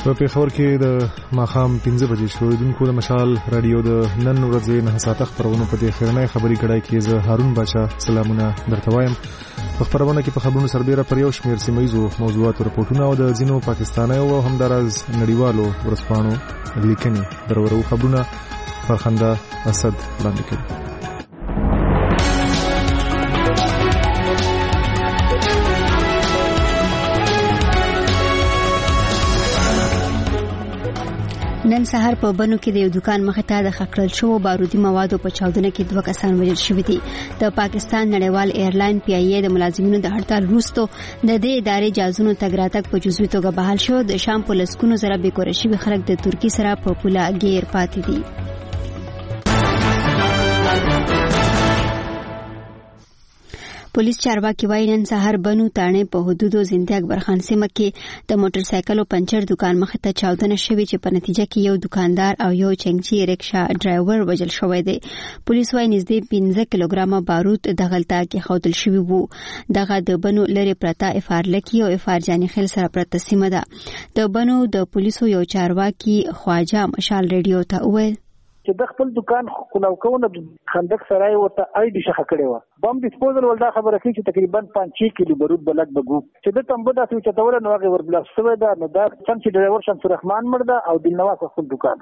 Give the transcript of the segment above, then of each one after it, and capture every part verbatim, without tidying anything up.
په پیښور کې د ماښام پنځه بجې شو. دونکو د مشال رادیو د نن ورځې نه ساعته خبرونه په دې خیرنۍ خبري کړای کې زه هارون بچا سلامونه درته وایم. په خبرونه کې په خبرونو سربېره پر یو شمېر سیمایزو موضوعاتو رپورټونه او د ځینو پاکستانیو او همداراز نړیوالو ورځپاڼو لیکنې درورو خبرونه فرخنده اسد وړاندې کوي. نن سهار په بنو کې د یو دکان مخې ته د خکړل شو بارودي موادو په چاودنه کې دوه کسان وژل شوي دي. د پاکستان نړیوال ایرلاین پی ای ای د ملازمینو د هړتال وروسته د دې ادارې جازونو تګ راتګ په جزوي توګه بحال شو. د شام په لسګونو زره بېکوره شوي خلک د ترکیې سره په پوله ګیر پاتې دي. پولیس چارواکي وايي نن سهار بنو تاڼې په حدودو زندګ برخان سیمه کې د موټر سایکل او پنچر دکان مخې ته چاودنه شوې چې په نتیجه کې یو دکاندار او یو چنګچي رکشا ډرایور وژل شوی دی. پولیس وايي نږدې پنځه کیلوګرامه بارود د غلطه کې خودل شوی وو. دغه د بنو لري پرتا افارلکی او افارجانی خل سره پرته سیمه ده. د بنو د پولیسو یو چارواکي خواجه مشال ریډیو ته وویل چې د خپل دکان خلاوکونه خندق سرای ورته آی ډي شخه کړي و. بم ډیسپوزل ولدا خبره کوي چې تقریبا پنځه کیلو بارود بلک بګو چې د تمبو داسې چې تاوله نو هغه وربلاس شوی دا نو دا څنګه ډرایور شمس الرحمن مرده او دلنواز خپل دکان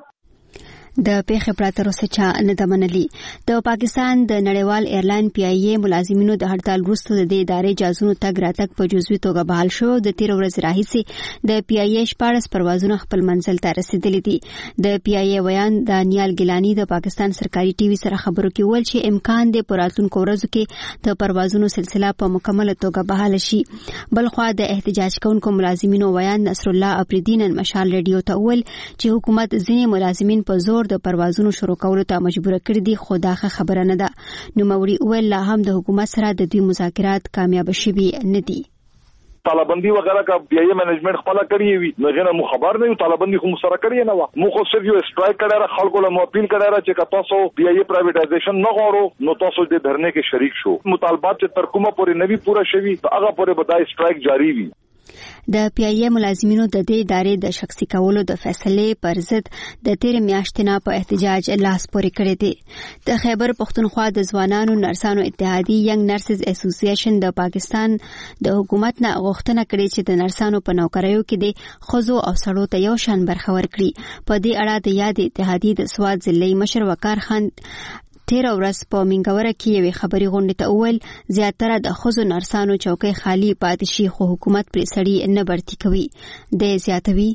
د پیښې پراته روسه چا نه د منلي. د پاکستان د نړیوال ایرلاین پی ای ای ملازمینو د هړتال وروسته د دې ادارې جازونو تګ راتګ په جزوي توګه بحال شو. د تیر ورځ راهیسې د پی ای ای شپاړس پروازونه خپل منزل ته رسیدلي دي. د پی ای ای ویان دانیال ګیلانی د پاکستان سرکاري ټي وي سره خبرو کې ویل چې امکان دی په راتلونکو ورځو کې د پروازونو سلسله په مکمله توګه بحال شي. بلخوا د احتجاج کوونکو ملازمینو ویان نصر الله افریدین مشال ریډیو ته ویل چې حکومت ځینې ملازمین په زور د پروازونو شروع کولو ته مجبور کړی دي، خو دا خبره نه ده. نو موري ویل لا هم د حکومت سره د دوی مذاکرات کامیاب شوي نه دي. طالبندی وغیرہ کا بی ای مینجمنٹ خپل کړی وي نو غنه مو خبر نه یو طالبندی خو سره کړی نه و. مو خو صرف یو سټرایک کړه خلکو له مو اپیل کړه چې تاسو بی ای پرایویټایزیشن نه غواړو نو تاسو دې دھرنے کې شریک شو. مطالبات چې تر کومه پورې نوی پورا شوي هغه پورې بدای سټرایک جاری وي. د پی ای ای ملازمینو د دې ادارې د شخصي کولو د فیصلې پر ضد د تیر میاشتې نه په احتجاج لاس پورې کړی دی. د خیبر پښتونخوا د ځوانانو نرسانو اتحادیې ینګ نرسز اسوسییشن د پاکستان د حکومت نه غوښتنه کړې چې د نرسانو په نوکریو کې د ښځو او سړو ته یو شان برخه ورکړي. په دې اړه د یاد اتحادیې د سواد ضلعي مشر وقار خان تیر ورځ په منګوره کې یوې خبري غونډې ته وویل زیاتره د ښځو نرسانو چوکۍ خالی پاتې شي خو حکومت پرې سړي نه برتي کوي. د زیاتوي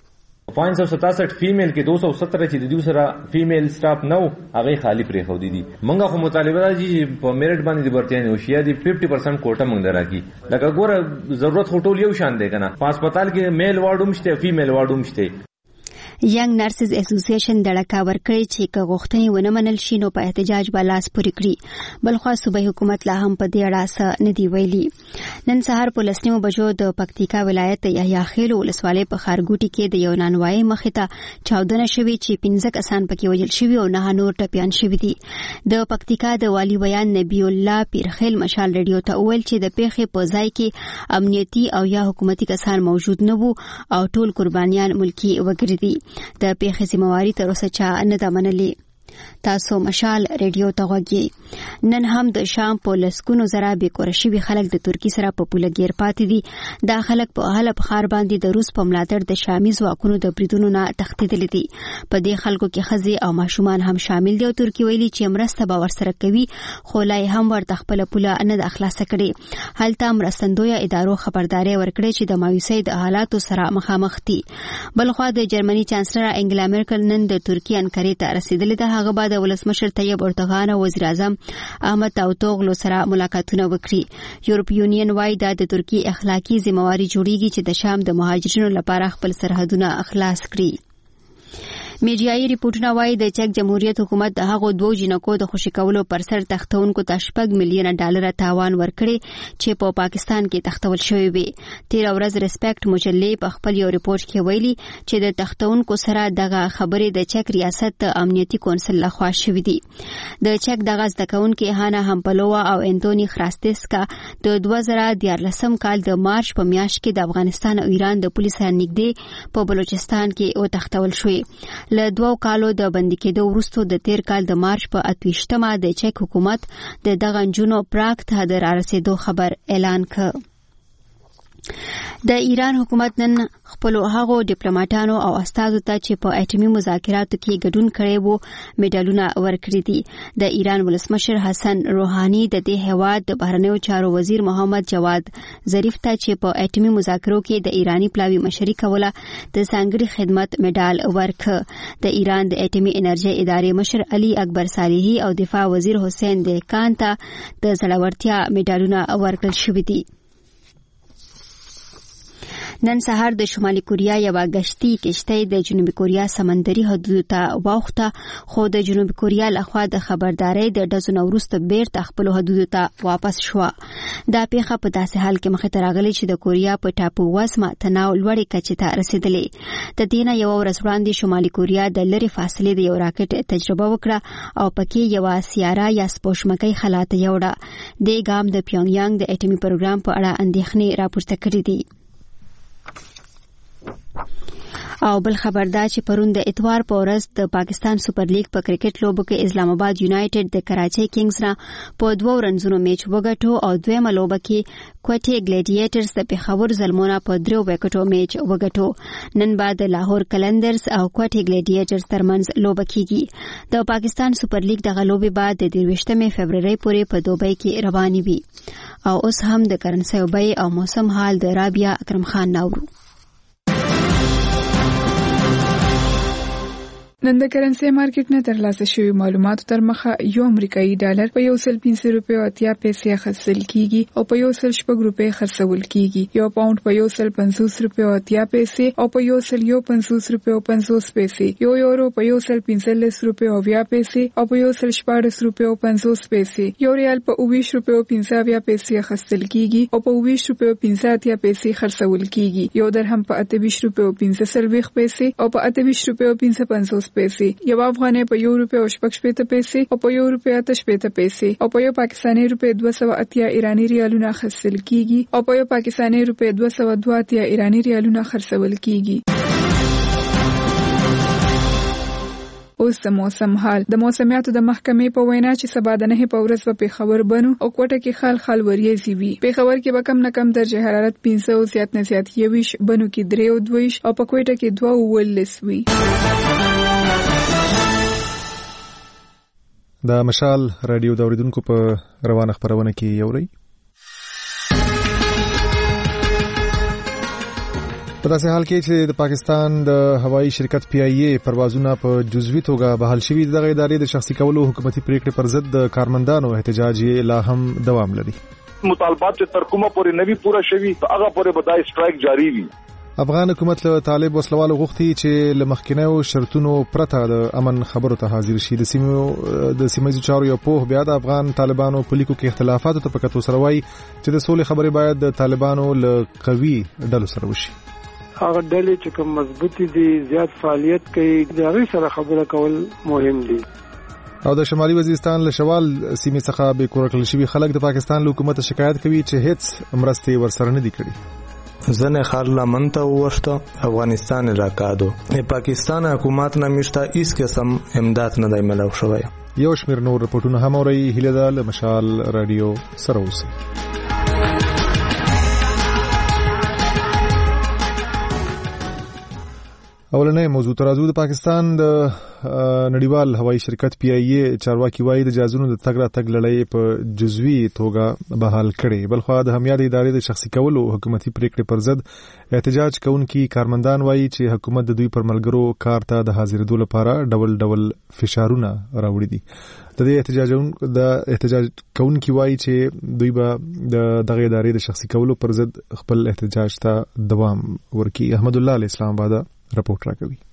پانچ سو ستاسٹھ فیمیل کې دو سو سترہ چې د دوی سره فیمیل سټاف نو هغه خالی پرې خو دي دي. منګه خو مطالبه ده چې په میرټ باندې د برتیانو شیا دي پچاس پرسنٹ کوټه منګ دراکي. لکه ګوره ضرورت هټول یو شان دی کنه. په هسپتال کې میل وارډ هم شته فیمیل وارډ هم شته. ینګ نرسز اسوسییشن دړکا ورکړي چې که غوښتنې ونه منل شي نو په احتجاج به لاس پورې کړي. بلخوا صوبایي حکومت لا هم په دې اړه څه نه دی ویلي. نن سهار په لسنیمو بجو د پکتیکا ولایت یحیی خیل ولسوالۍ په خارګوټي کې د یو نانوایي مخې ته چاودنه شوې چې پنځه کسان پکې وژل شوي او نه نور ټپیان شوي دي. د پکتیکا د والي بیان نبی الله پیرخیل مشال ریډیو ته ویل چې د پیښې په ځای کې امنیتي او یا حکومتي کسان موجود نه وو او ټول قربانیان ملکی وګړي دي. د پیښې ذمہواری تر اوسه چا نه ده منلې. تاسو مشال ریډیو ته غوږی. نن هم د شام په لسګونو زره بېکوره شوي خلک د ترکیې سره په پوله ګیر پاتې دي. دا خلک په حلب ښار باندې د روس په ملاتړ د شامي ځواکونو د بریدونو نه تښتېدلي دي. په دې خلکو کې ښځې او ماشومان هم شامل دي او ترکیې ویلي چې مرسته به ورسره کوي خو لا یې هم ورته خپله پوله نه ده خلاصه کړې. هلته مرستندویه ادارو خبرداری ورکړې چې د مایوسۍ د حالاتو سره مخامخ دي. بلخوا د جرمني چانسلر انګلا میرکل نن د ترکیې انکارې ته رسیدلې ده. هغه بعد ولسمشر طیب اردوغان او وزیر اعظم احمد داوطوغلو سره ملاقاتونه وکړي. یورپ یونین وايي دا د ترکیې اخلاقی ذمہواری جوړیږي چې د شام د مهاجرینو لپاره خپل سرحدونه خلاص کړي. میډیایي ریپورتونه وایي د چک جمهوریت حکومت د هغو دوو جنکو د خوشي کولو پر سر تختونکو ته شپږ میلیونه ډالر تاوان ورکړي چې په پاکستان کې تختول شوی وي. تیر ورځ ریسپیکټ مجلې په خپل یو ریپورت کې ویلي چې د تختونکو سره دغه خبرې د چک ریاست امنیتي کونسل لخوا شوې دي. د چک دغه زده کوونکي هانا همپلووا او انټونی خراستسکا د دوه زره دیارلسم کال د مارچ په میاشت کې د افغانستان او ایران د پولیسو نږدې په بلوچستان کې وتښتول شوې. له دوو کالو د بندي کېدو وروسته د تیر کال د مارچ په اتویشتمه د چک حکومت د دغه نجونو پراګ ته د رارسېدو خبر اعلان کړ. د ایران حکومت نن خپل هغو ډیپلوماټانو او استادو ته چې په اټومي مذاکراتو کې ګډون کړي وو میډالونه ورکړي دي. د ایران ولسمشر حسن روحاني د دې هیواد د بهرنیو چارو وزیر محمد جواد ظریف ته چې په اټومي مذاکرو کې د ایرانی پلاوی مشري کوله د ځانګړي خدمت میډال ورکړ. د ایران د اټومي انرژي ادارې مشر علي اکبر صالحي او دفاع وزیر حسین دهقان ته د زړورتیا میډالونه ورکړل شوي دي. نن سهار د شمالي کوریا یو غشتي کشته د جنوبي کوریا سمندري حدود ته واوخته، خو د جنوبي کوریا لخوا د خبرداري د ډزو وروسته بیرته خپل حدود ته واپس شو. دا پیښه په داسې حال کې مخې ته راغلې چې د کوریا په ټاپو وزمه تناو لوړې کچې ته رسیدلې. د دې نه یو ورځ وړاندې شمالي کوریا د لری فاصلې د یو راکټ تجربه وکړه او پکې یو سیاره یا سپوږمکۍ خلا ته یوړه. د ګام د پیونګ یانګ د اټومي پروګرام په اړه اندېښنې راپورته کړې دي. او بل خبر دا چې پرون د اتوار په ورځ د پاکستان سپر لیګ په کرکټ لوبو کې اسلام آباد یونایټډ د کراچۍ کینګز نه په دوه رنزونو میچ وګټو او دویمه لوبه کې کوټي ګلیډیټرز د پیښور زلمونه په درو وکټو میچ وګټو. نن بعد د لاهور کلندرز او کوټي ګلیډیټرز ترمنځ لوبه کیږي. د پاکستان سپر لیګ د غلوبې بعد د دیرشتمې فبرवरी پورې په دوبۍ کې رواني وي. او اوس هم د کرنسي وبای او موسم حال د رابعه اکرم خان ناورو. نن د کرنسي مارکیټ نه ترلاسه شوی معلوماتو تر مخه یو امریکایي ډالر په یو سل پنځه روپیو اتیا پیسې خرڅل کیږي او په یو سل شپږ روپۍ خرڅول کیږي. یو پاوند په یو سل پنځوس روپیو اتیا پیسې او په یو سل یو پنځوس روپیو پنځوس پیسې. یو یورو په یو سل پنځلس روپیو اویا پیسې او په یو سل شپاړس روپیو پنځوس پیسې. یو ریال په اوویشت روپیو پنځه اویا پیسې خرڅل کیږي او په اوویشت روپیو پنځه اتیا پیسې خرڅول کیږي. یو درهم په اته ویشت روپیو پنځه څلوېښت پیسې او په اته ویشت روپیو پنځه پنځوس پیسې. یو افغانۍ په یو روپیه او شپږ شپېته پیسې او په یو روپیه اته شپېته پیسې او په یو پاکستاني روپیه دوه سوه اتیا ایرانی ریالونه خرڅل کیږي او په یو پاکستاني روپیه دوه سوه دوه اتیا ایرانی ریالونه خرڅول کیږي. اوس د موسم حال. د موسمیاتو د محکمې په وینا چې سبا د نه په ورځ په پیښور بنو او کوټه کې خال خال وریځي وي. پیښور کې به کم نه کم درجه حرارت پنځه او زیات نه زیات یویش، بنو کې درې او دویش او په کوټه کې دوه او ولس وي. د مشال رادیو د اوریدونکو په روانه خبرونه کې یوري. په داسې حال کې چې د پاکستان د هوایي شرکت پی آی اے پروازونه په جزوي توګه بحال شوي، دغه ادارې د شخصي کولو حکومتي پریکړې پر ضد د کارمندانو احتجاج لا هم دوام لري. مطالبات چې تر کومه پورې نوي پوره شوي هغه پورې به دا سټرایک جاری وي. افغان حکومت له طالب وسلوالو غوښتي چې له مخکینیو شرطونو پرته د امن خبرو ته حاضر شي. د سیمو د سیمایي چارو یو پوه بیا د افغان طالبانو په لیکو کې اختلافاتو ته پکې سره وایي چې د سولې خبرې باید د طالبانو له قوي ډلو سره وشي. هغه ډلې چې کوم مضبوطي دي، زیات فعالیت کوي، د هغې سره خبره کول مهم دي. او د شمالي وزیرستان له شوال سیمې څخه بې کوره کړل شوي خلک د پاکستان له حکومت شکایت کوي چې هیڅ مرستې ورسره نه دي کړي. زنه خارلا منته وشته افغانستان راکادو پاکستان حکومت نمیشته هیڅ قسم امداد نه دی ملو شوی. یو شمیر نور رپورټونه هم اوري. هیله ده له مشال رادیو سره اوسئ. اولنې موضوع ترازو د پاکستان د نړیوال هوایي شرکت پی آی اے چارواکي وایي د جهازونو د تګ راتګ لړۍ په جزوي توګه بحال کړي. بلخوا د همیاري ادارې د شخصي کولو حکومتي پریکړې پر ضد احتجاج کوونکي کارمندان وایي چې حکومت د دوی پر ملګرو کار ته د حاضرېدو لپاره ډول ډول فشارونه راوړي دي. د دې احتجاج د احتجاج کوونکي وایي چې دوی به د دغه ادارې د شخصي کولو پر ضد خپل احتجاج ته دوام ورکړي. احمد الله اسلام آباد رپورټ راکوي.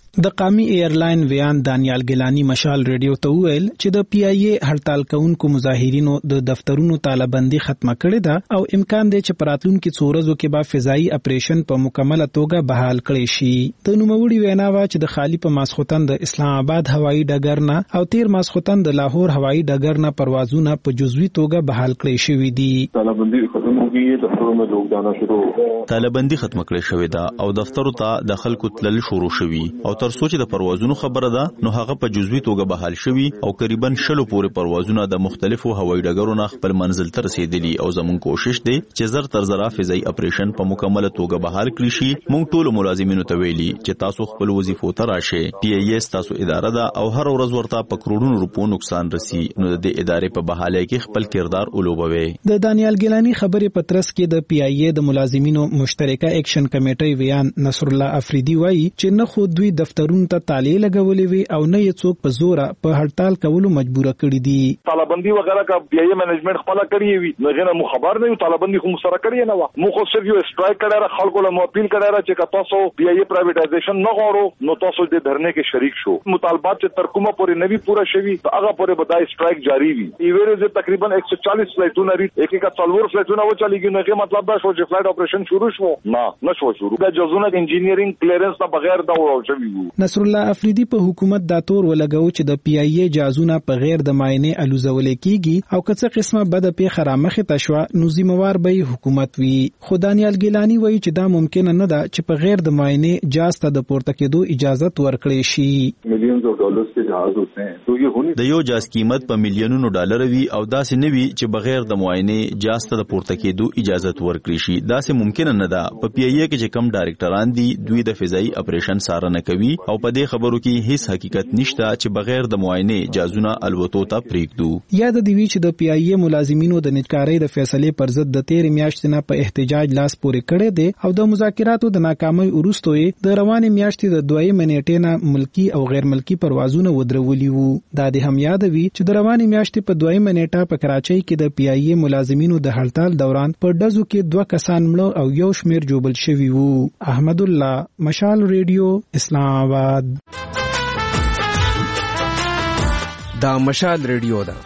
د قومي ایرلاین ویان دانیال ګیلانی مشال ریډیو ته ویل چې د پی ای ای هړتال کوونکو مظاهرینو د دفترونو تالابندي ختمه کړې ده او امکان دی چې پراتلونکو څو ورځو کې به فضائي اپریشن په مکمله توګه بحال کړي شي. د نوموړي وینا وا چې د خالی په ماسختن د اسلام آباد هوایي ډګر نه او تیر ماسختن د لاهور هوایي ډګر نه پروازونه په جزوي توګه بحال کړي شوې دي. تالابندي ختمه کیږي دفترونو میں لوګدانا شروع تالابندي ختمه کړې شوې ده او دفترو ته د خلکو تلل شروع شوي او تر څو چې د پروازونو خبره ده نو هغه په جزوي توګه بحال شوي او تقریبا شلو پورې پروازونه د مختلفو هوایي ډګرونو خپل منزل ته رسیدلي او زموږ کوشش دی چې زر تر زر فضائي اپریشن په مکمله توګه بحال کړی شي. موږ ټول ملازمینو ته ویلي چې تاسو خپل وظیفو ته راشئ. پی ای ای تاسو اداره ده او هر ورځ ورته په کروڑونو روپو نقصان رسی نو د ادارې په بحالۍ کې خپل کردار ولوبوي. د دانیال ګیلانی خبرې پترس کې د پی ای ای د ملازمینو مشترکه اکشن کمیټې ویان نصر الله افریدي وایي چې نه خو دوی دفترونو ته تالی لګولې وي او نه یې څوک په زور په هړتال کولو مجبور کړي دي. طالبندي وغیرہ کا پی ای منیجمنٹ خپل کړی وي نو غنه مو خبر نه یو طالبندي خو سره کړی نه و مو خو صرف یو اسټرایک کړی را خلکو له اپیل کړی را چې تاسو پی ای پرایویټایزیشن نه غواړو نو تاسو دې دھرنه کې شریک شو. مطالبات چې تر کومه پورې نوی پورا شوی ته هغه پورې بدای اسټرایک جاری وي. ایوره چې تقریبا ایک سو چالیس فلایټونه لري یک یک څلور فلایټونه و چلیږي نو کې مطلب دا شو چې فلایټ اپریشن شروع شو نه نه شو شروع د جزونه انجینیرینګ کلیرنس نه بغیر دا وړل شوی وو. نصر الله افریدي په حکومت دا تور ولګاو چې د پی ای ای جازونه په غیر د ماینه الوزول کیږي او کڅه قسمه بد په خرامخه تشوا نو ذمہوار به حکومت وي. خو دانیال ګیلانی وایي چې دا ممکن نه ده چې په غیر د ماینه جاز ته د پورته کېدو اجازه ورکړي شي. میلیونز اف ډالرز کې جهاز ہوتے ہیں تو یہ ہونے د یو جاز قیمت په میلیونونو ډالر وي او داسې نه وي چې بغیر د معاینه جاز ته د پورته کېدو اجازه ورکړي شي. داسې ممکن نه ده. په پی ای ای کې چې کم ډایرکټران دي دوی د فضائي اپریشن سارنه کوي او په دې خبرو کې هیڅ حقیقت نشته چې بغیر د معاینه جازونه الوتو ته پریږدو. یاد دی وی چې د پی ای ای ملازمینو د نجکارۍ د فیصلې پر ضد د تیر میاشتې نه په احتجاج لاس پورې کړی دی او د مذاکراتو د ناکامۍ وروسته د روانې میاشتې د دویم منېټې نه ملکی او غیر ملکی پروازونه ودرولي وو. دا د هم یاد وی چې د روانې میاشتې په دویم منېټه په کراچۍ کې د پی ای ای ملازمینو د هړتال دوران په ډزو کې دوه کسان مړه او یو شمیر جوبل شوي وو. احمد الله مشال ریډیو اسلام آباد. دا مشال ریډیو ده.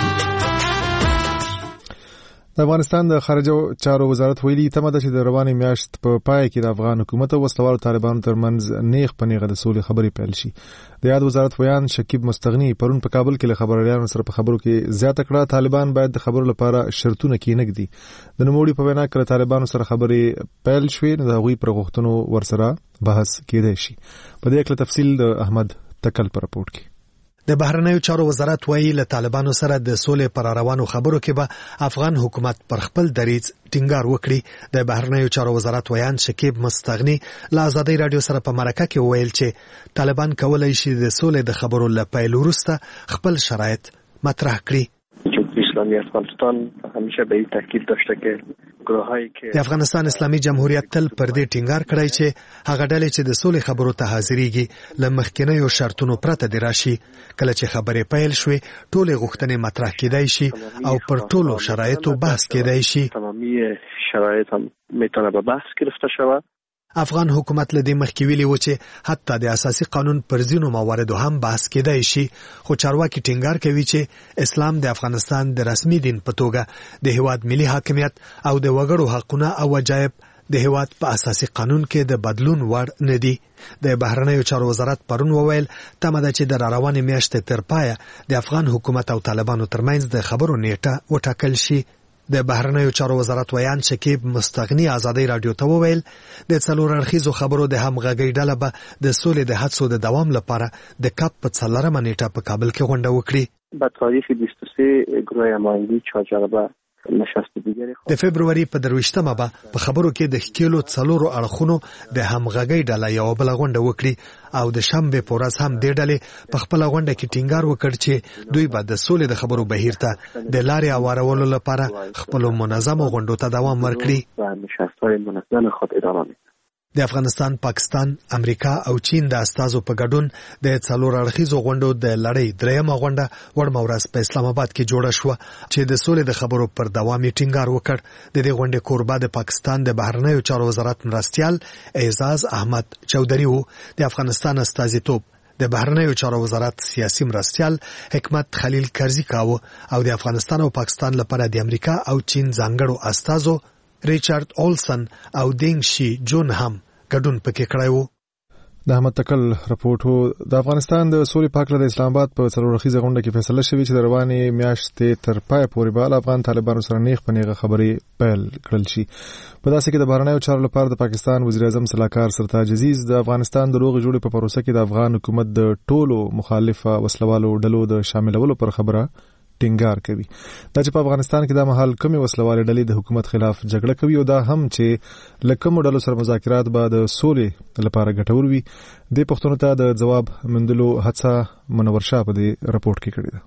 د افغانستان د خارجه چارو وزارت ویلي تمه ده چې د روانې میاشت په پای کې د افغان حکومت او وسلوالو طالبانو ترمنځ نیغ په نیغه د سولې خبرې پیل شي. د یاد وزارت ویان شکیب مستغنی پرون په کابل کې له خبريالانو سره په خبرو کې زیاته کړه طالبان باید د خبرو لپاره شرطونه کېنګدي. د نوموړي په وینا کړه طالبانو سره خبرې پیل شوې نو د هغوی پر غوښتنو ورسره بحث کېدای شي. په دې کې تفصیل د احمد تکل پر راپورټ کې. د بهرنیو چارو وزارت وایي له طالبانو سره د سولې پر روانو خبرو کې به افغان حکومت پر خپل دریځ ټینګار وکړي. د بهرنیو چارو وزارت ویان شکیب مستغنی له ازادۍ رادیو سره په مرکه کې ویل چې طالبان کولای شي د سولې د خبرو له پیل وروسته خپل شرایط مطرح کړي. اسلامی افغانستان همیشه به این تاکید داشته که گروهایی که د افغانستان اسلامي جمهوریت تل پر دې ټینګار کړی چې هغه ډلې چې د سولې خبرو ته حاضرېږي له مخکینیو شرطونو پرته دي راشي. کله چې خبرې پیل شوې ټولې غوښتنې مطرح کېدای شي او پر ټولو شرایطو بحث کېدای شي. تمامی شرایط هم میتونه به بحث گرفته شود. افغان حکومت له دې مخکې ویلي و چې حتی د اساسي قانون پر ځینو مواردو هم بحث کېدای شي. خو چارواکي ټینګار کوي چې اسلام د افغانستان د رسمي دین په توګه د هیواد ملي حاکمیت او د وګړو حقونه او وجایب د هیواد په اساسي قانون کې د بدلون وړ نه دي. د بهرنیو چارو وزارت پرون وویل تمه ده چې د روانې میاشتې تر پایه د افغان حکومت او طالبانو ترمنځ د خبرو نیټه وټاکل شي. د بهرنیو چارو وزارت ویان شکیب مستغنی ازادۍ رادیو ته وویل د څلور اړخیزو خبرو د همغږۍ ډله به د سولې د هڅو د دوام لپاره د کاپ په څلورمه نیټه په کابل کې غونډه وکړي. با تاریخ بیست و سه گروه هماهنگی چهار جلبه نشست دیگری د فبرवरी په درویشتمه به په خبرو کې د ښکېلو څلورو اړخونو د همغږۍ ډله یو بل غونډه وکړي او د شنبه په ورځ هم د ډلې په خپل غونډه کې ټینګار وکړ چې دوی به د سولې د خبرو بهیر ته د لارې اوارولو لپاره خپل منظم غونډو ته دوام ورکړي. و نشست‌های منظم خود ادامه می‌دهند. د افغانستان، پاکستان، امریکا او چین د استازو په ګډون د څلور اړخیزو غونډو د لړۍ دریمه غونډه وړمه ورځ په اسلام آباد کې جوړه شوه چې د سولې د خبرو پر دوام یې ټینګار وکړ. د دې غونډې کوربه د پاکستان د بهرنیو چارو وزارت مرستیال اعزاز احمد چودري وو. د افغانستان استازیتوب د بهرنیو چارو وزارت سیاسي مرستیال حکمت خلیل کرزي کاوه او د افغانستان او پاکستان لپاره د امریکا او چین ځانګړو استازو ریچارډ اولسن او دینګ شي جون هم ګډون پکې کړی وو. د احمد تکل رپورټ وو. د افغانستان د سولې په اړه د اسلام آباد په څلور اړخیزه غونډه کې فیصله شوې چې د روانې میاشتې تر پای پورې به افغان طالبانو سره نیغ په نیغه خبرې پیل کړل شي. په داسې کې د بهرنیو چارو لپاره د پاکستان وزیر اعظم سلاکار سرتاج عزیز د افغانستان د روغې جوړې په پروسه کې د افغان حکومت د ټولو مخالفه وسلوالو ډلو د شاملولو پر خبره ټینګار کوي. دا چې په افغانستان کې د مهال کمی وسلوالې ډلې د حکومت خلاف جګړه کوي او دا هم چې لکه ډلو سره مذاکرات به د سولې لپاره ګټور وي. د پښتنو ته د جواب مندلو هڅه منور شاه په دې رپورت کې کړې ده.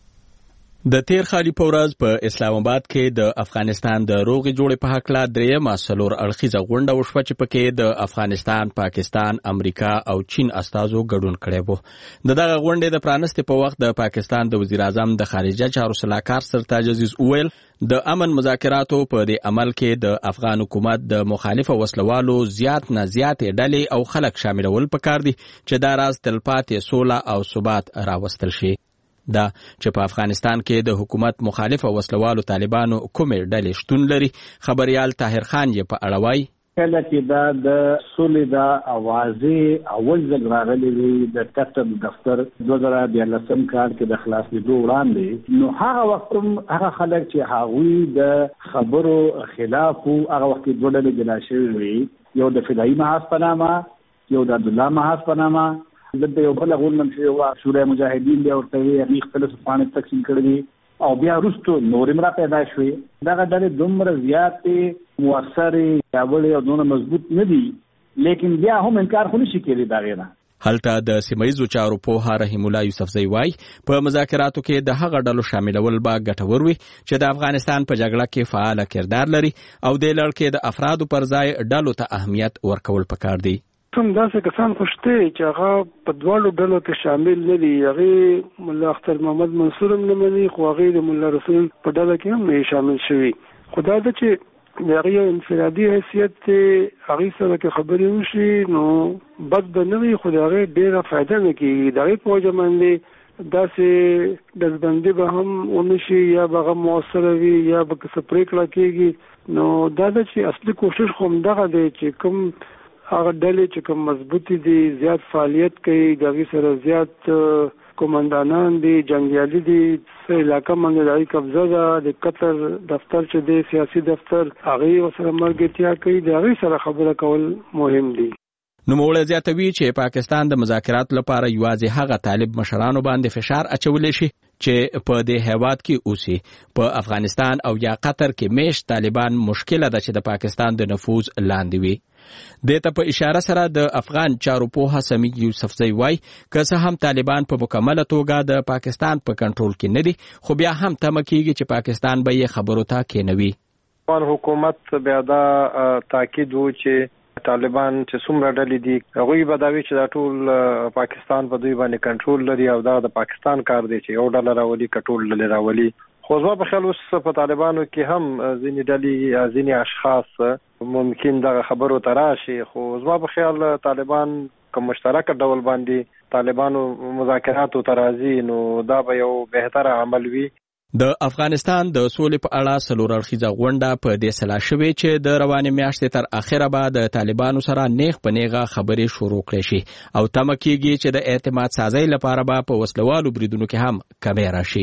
د تیر خالي پورز په اسلام آباد کې د افغانستان د روغې جوړې په حق لا درېمه څلور اړخیزه غونډه وشوه چې پکې د افغانستان، پاکستان، امریکا او چین استازو ګډون کړی وو. د دغه غونډې د پرانستې په وخت د پاکستان د وزیر اعظم د خارجه چارو سلاکار سرتاج عزیز وویل د امن مذاکراتو په دې عمل کې د افغان حکومت د مخالفه وسلوالو زیات نه زیاتې ډلې او خلک شاملول پکار دي چې دا راز تلپاتې سوله او ثبات راوستل شي. دا چې په افغانستان کې د حکومت مخالفه وسلوالو طالبانو کومې ډلې شتون لري، خبريال طاهر خان یې په اړه وایي. کله چې دا د سولې دا اوازې اول ځل راغلي وي د کتب دفتر دوه زره دیارلسم کال کې د خلاصېدو وړاندې، نو هغه وخت هم هغه خلک چې هغوی د خبرو خلاف وو، هغه وخت کې دوه ډلې جلا شوي وي، یو د فدایي محاذ په نامه، یو د عبدالله محاذ په نامه. دلته یو بل غونډه شوې وه، شورای مجاهدین بیا ورته وي، هغې خپل صفحانې تقسیم کړي دي او بیا وروستو نورې را پیدا شوې. دغه ډلې دومره زیاتې مؤثرې، پیاوړې او دومره مضبوط نه دي، لیکن بیا هم انکار خو نشي کېدی د هغې نه. هلته د سیمهیزو چارو پوهه رحیم الله یوسفزی وایي په مذاکراتو کې د هغه ډلو شاملول به ګټور وي چې د افغانستان په جګړه کې فعاله کردار لري او د لړ کې د افرادو پر ځای ډلو ته اهمیت ورکول پکار دی. کوم داسې کسان خو شته چې هغه په دواړو ډلو کې شامل نه دي. هغې ملا اختر محمد منصور هم نه مني، خو هغې د ملا رسول په ډله کې هم نه شامل شوي. خو دا ده چې د هغې یو انفرادي حیثیت دی، هغې سره که خبرې وشي نو بد به نه وي، خو د هغې ډېره فایده نه کېږي. د هغې په وجه باندې داسې ډزبندي به هم ونه شي یا به هغه مؤثره وي یا به که څه پرېکړه کېږي. نو دا ده چې اصلي کوشش خو همدغه دی چې کوم هغه ډلې چې کوم مضبوطي دي، زیات فعالیت کوي، د هغې سره زیات قومندانان دي، جنګیالي دي، څه علاقه باندې د هغې قبضه ده، د قطر دفتر چې دی سیاسي دفتر، هغې ورسره ملګرتیا کوي، د هغې سره خبره کول مهم دي. نوموړی زیاتوي چې پاکستان د مذاکراتو لپاره یوازې هغه طالب مشرانو باندې فشار اچولی شي چې په دې هیواد کې اوسي. په افغانستان او یا قطر کې میشت طالبان مشکله ده چې د پاکستان د نفوذ لاندې وي. دې ته په اشاره سره د افغان چارو پوهه سمیع یوسفزی وایي که څه هم طالبان په مکمله توګه د پاکستان په کنټرول کې نه دي، خو بیا هم تمه کېږي چې پاکستان به یې خبرو ته کېنوي. افغان حکومت بیا دا تاکید و چې طالبان چې څومره ډلې دي هغوی به دا وي چې دا ټول پاکستان په دوی باندې کنټرول لري او دا د پاکستان کار دی چې یو ډله راولي که ټول ډلې راولي. خو زما په خیال اوس په طالبانو کې هم ځینې ډلې، ځینې اشخاص ممکن دغه خبرو ته راشي، خو زما په خیال طالبان که مشترک ډول باندې طالبانو مذاکراتو ته راځي نو دا به یو بهتره عمل وي. د افغانستان د سولې په اړه څلور اړخیزه غونډه په دې سلا شوې چې د روانې میاشتې تر اخره به د طالبانو سره نیغ په نیغه خبرې شروع کړې شي او تمه کېږي چې د اعتماد سازۍ لپاره به په وسلوالو بریدونو کې هم کمی راشي.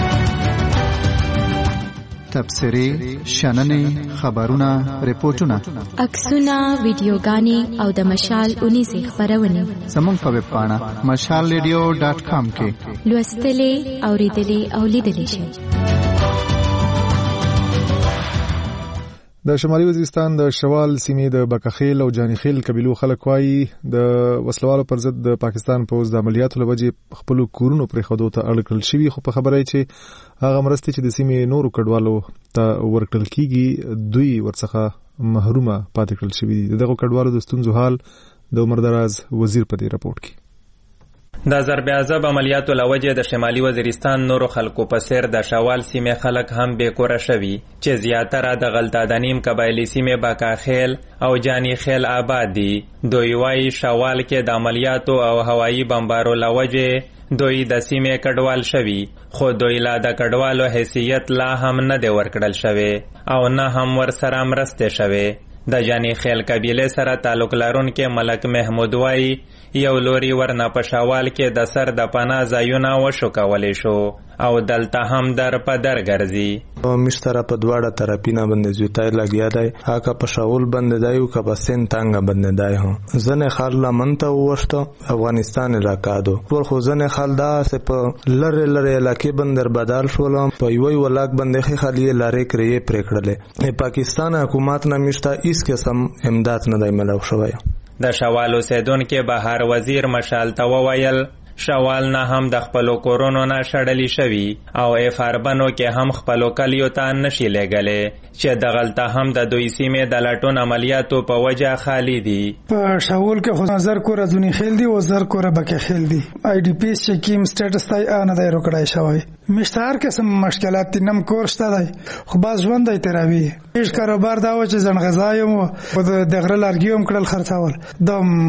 تبصرې، شننې، خبرونه، ریپورتونه، عکسونه، ویډیوګانې او د مشال اونیزې خپرونې زموږ په ویب پاڼه مشال ریډیو ډاټ کام کې لوستلې، اوریدلې او لیدلې شئ. د شمالي وزیرستان د شوال سیمې د بکخیل او جانیخیل قبیلو خلک وایي د وسلوالو پر ضد د پاکستان پوځ د عملیاتو لوجې خپل کورونو پرې خودو ته اړ کړل شوی، خو په خبره چې هغه مرستې چې د سیمې نورو کډوالو ته ورکړل کیږي دوی ورڅخه محرومه پاتې کړل شوی دي. دغه کډوالو د ستونزو حال د عمر دراز وزیر په دې راپورټ کې. د ضرب عذاب عملیاتو لوجه د شمالي وزیرستان نورو خلکو په سیر د شوال سیمې خلک هم بیکوره شوي چې زیاتره د غلطادنیم قبایلی سیمې باکاخیل او جانی خیل آباد دي. دوی وایي شوال کې د عملیاتو او هوایی بمبارو لوجه دوی د سیمې کډوال شوي، خو دوی لا د کډوالو حیثیت لا هم نه دی ورکړل شوی او نه هم ورسره مرستې شوی. د جانی خیل قبیله سره تعلق لرونکي ملک محمود وایي یو لوري ورنه په شوال کې د سر د پناه ځایونه وشو کولی شو او دلته هم در په در ګرځي. مشتره په دواړه طرفینه باندې زیاتای لګیا دی، هغه په شاول باندې دی او په سین تانګ باندې دی. هم ځنه خال لمنته وشته افغانستان راکادو ور خو ځنه خال دا سه په لره لره علاقې باندې بدل شول په یوې ولاک باندې خالي لارې کړې پرې کړلې. پاکستان حکومت نه مشته هیڅ قسم امداد نه دی ملو شوی. د شوال اوسیدونکو بهر وزیر مشال ته وویل شوال نه هم د خپلو کورونو نه شړلی شوي او اف اربنو کې هم خپلو کلیو ته نشي لېږلی چې دغلته هم د دوی سیمې د لټون عملیاتو په وجه خالی دي. په شاول کې خو زر کوره ځونی خیل دي او زر کوره بکه خیل دي. آی ډی پی چې کیم سټیټس تای ان د روکړای شوی مشتهر قسم مشکلات تنم کور شته دی خو باز ژوند دی تراوی هیڅ کاروبار دا و چې ځن غذایم او د غره لارګیوم کړل خرڅول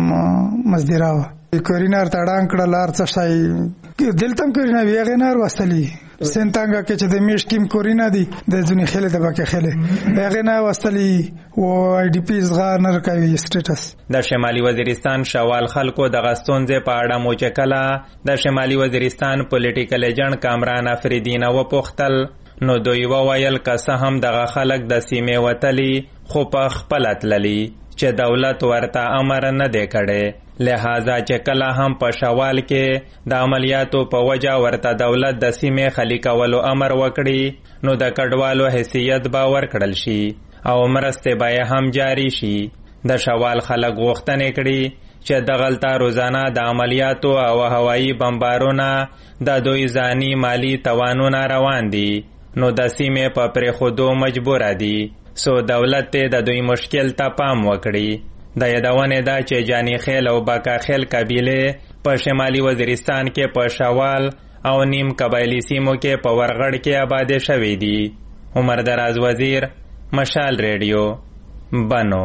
د مزدیراو کورینار تاړان کړل لار څه شي دلتم کورینا ویغه نار وستلی سنتانګه کې چې د میش کیم کورینا دي د ځونی خله د بکه خله هغه نه وستلی او آی ډی پی زغا نر کوي سټیټس. د شمالي وزیرستان شوال خلکو د غستونځ په اړه موچکلا د شمالي وزیرستان پولیټیکل ایجنټ کامران افریدی نو پختل نو دوی وویل که څه هم دغه خلک د سیمې وتلی خو په خپل تللی چې دولت ورته امر نه دی کړی، لہذا چې کله هم په شوال کې د عملیاتو په وجه ورته دولت د سیمې خالی کولو امر وکړي نو د کډوالو حیثیت به ورکړل شي او مرستې به هم جاری شي. د شوال خلک غوښتنې کړي چې دغلته روزانه د عملیاتو او هوایی بمبارونه د دوی ځاني مالی توانونه روان دي نو د سیمې په پرېښودو مجبوره دي، سو دولت ته د دوی مشکل ته پام وکړي. د یادونې ده چې جانی خیل او باکا خیل قبیله په شمالي وزیرستان کې په شوال او نیم قبایلی سیمو کې په ورغړ کې آباد شوي دي. عمر دراز وزیر، مشال ریډیو، بنو.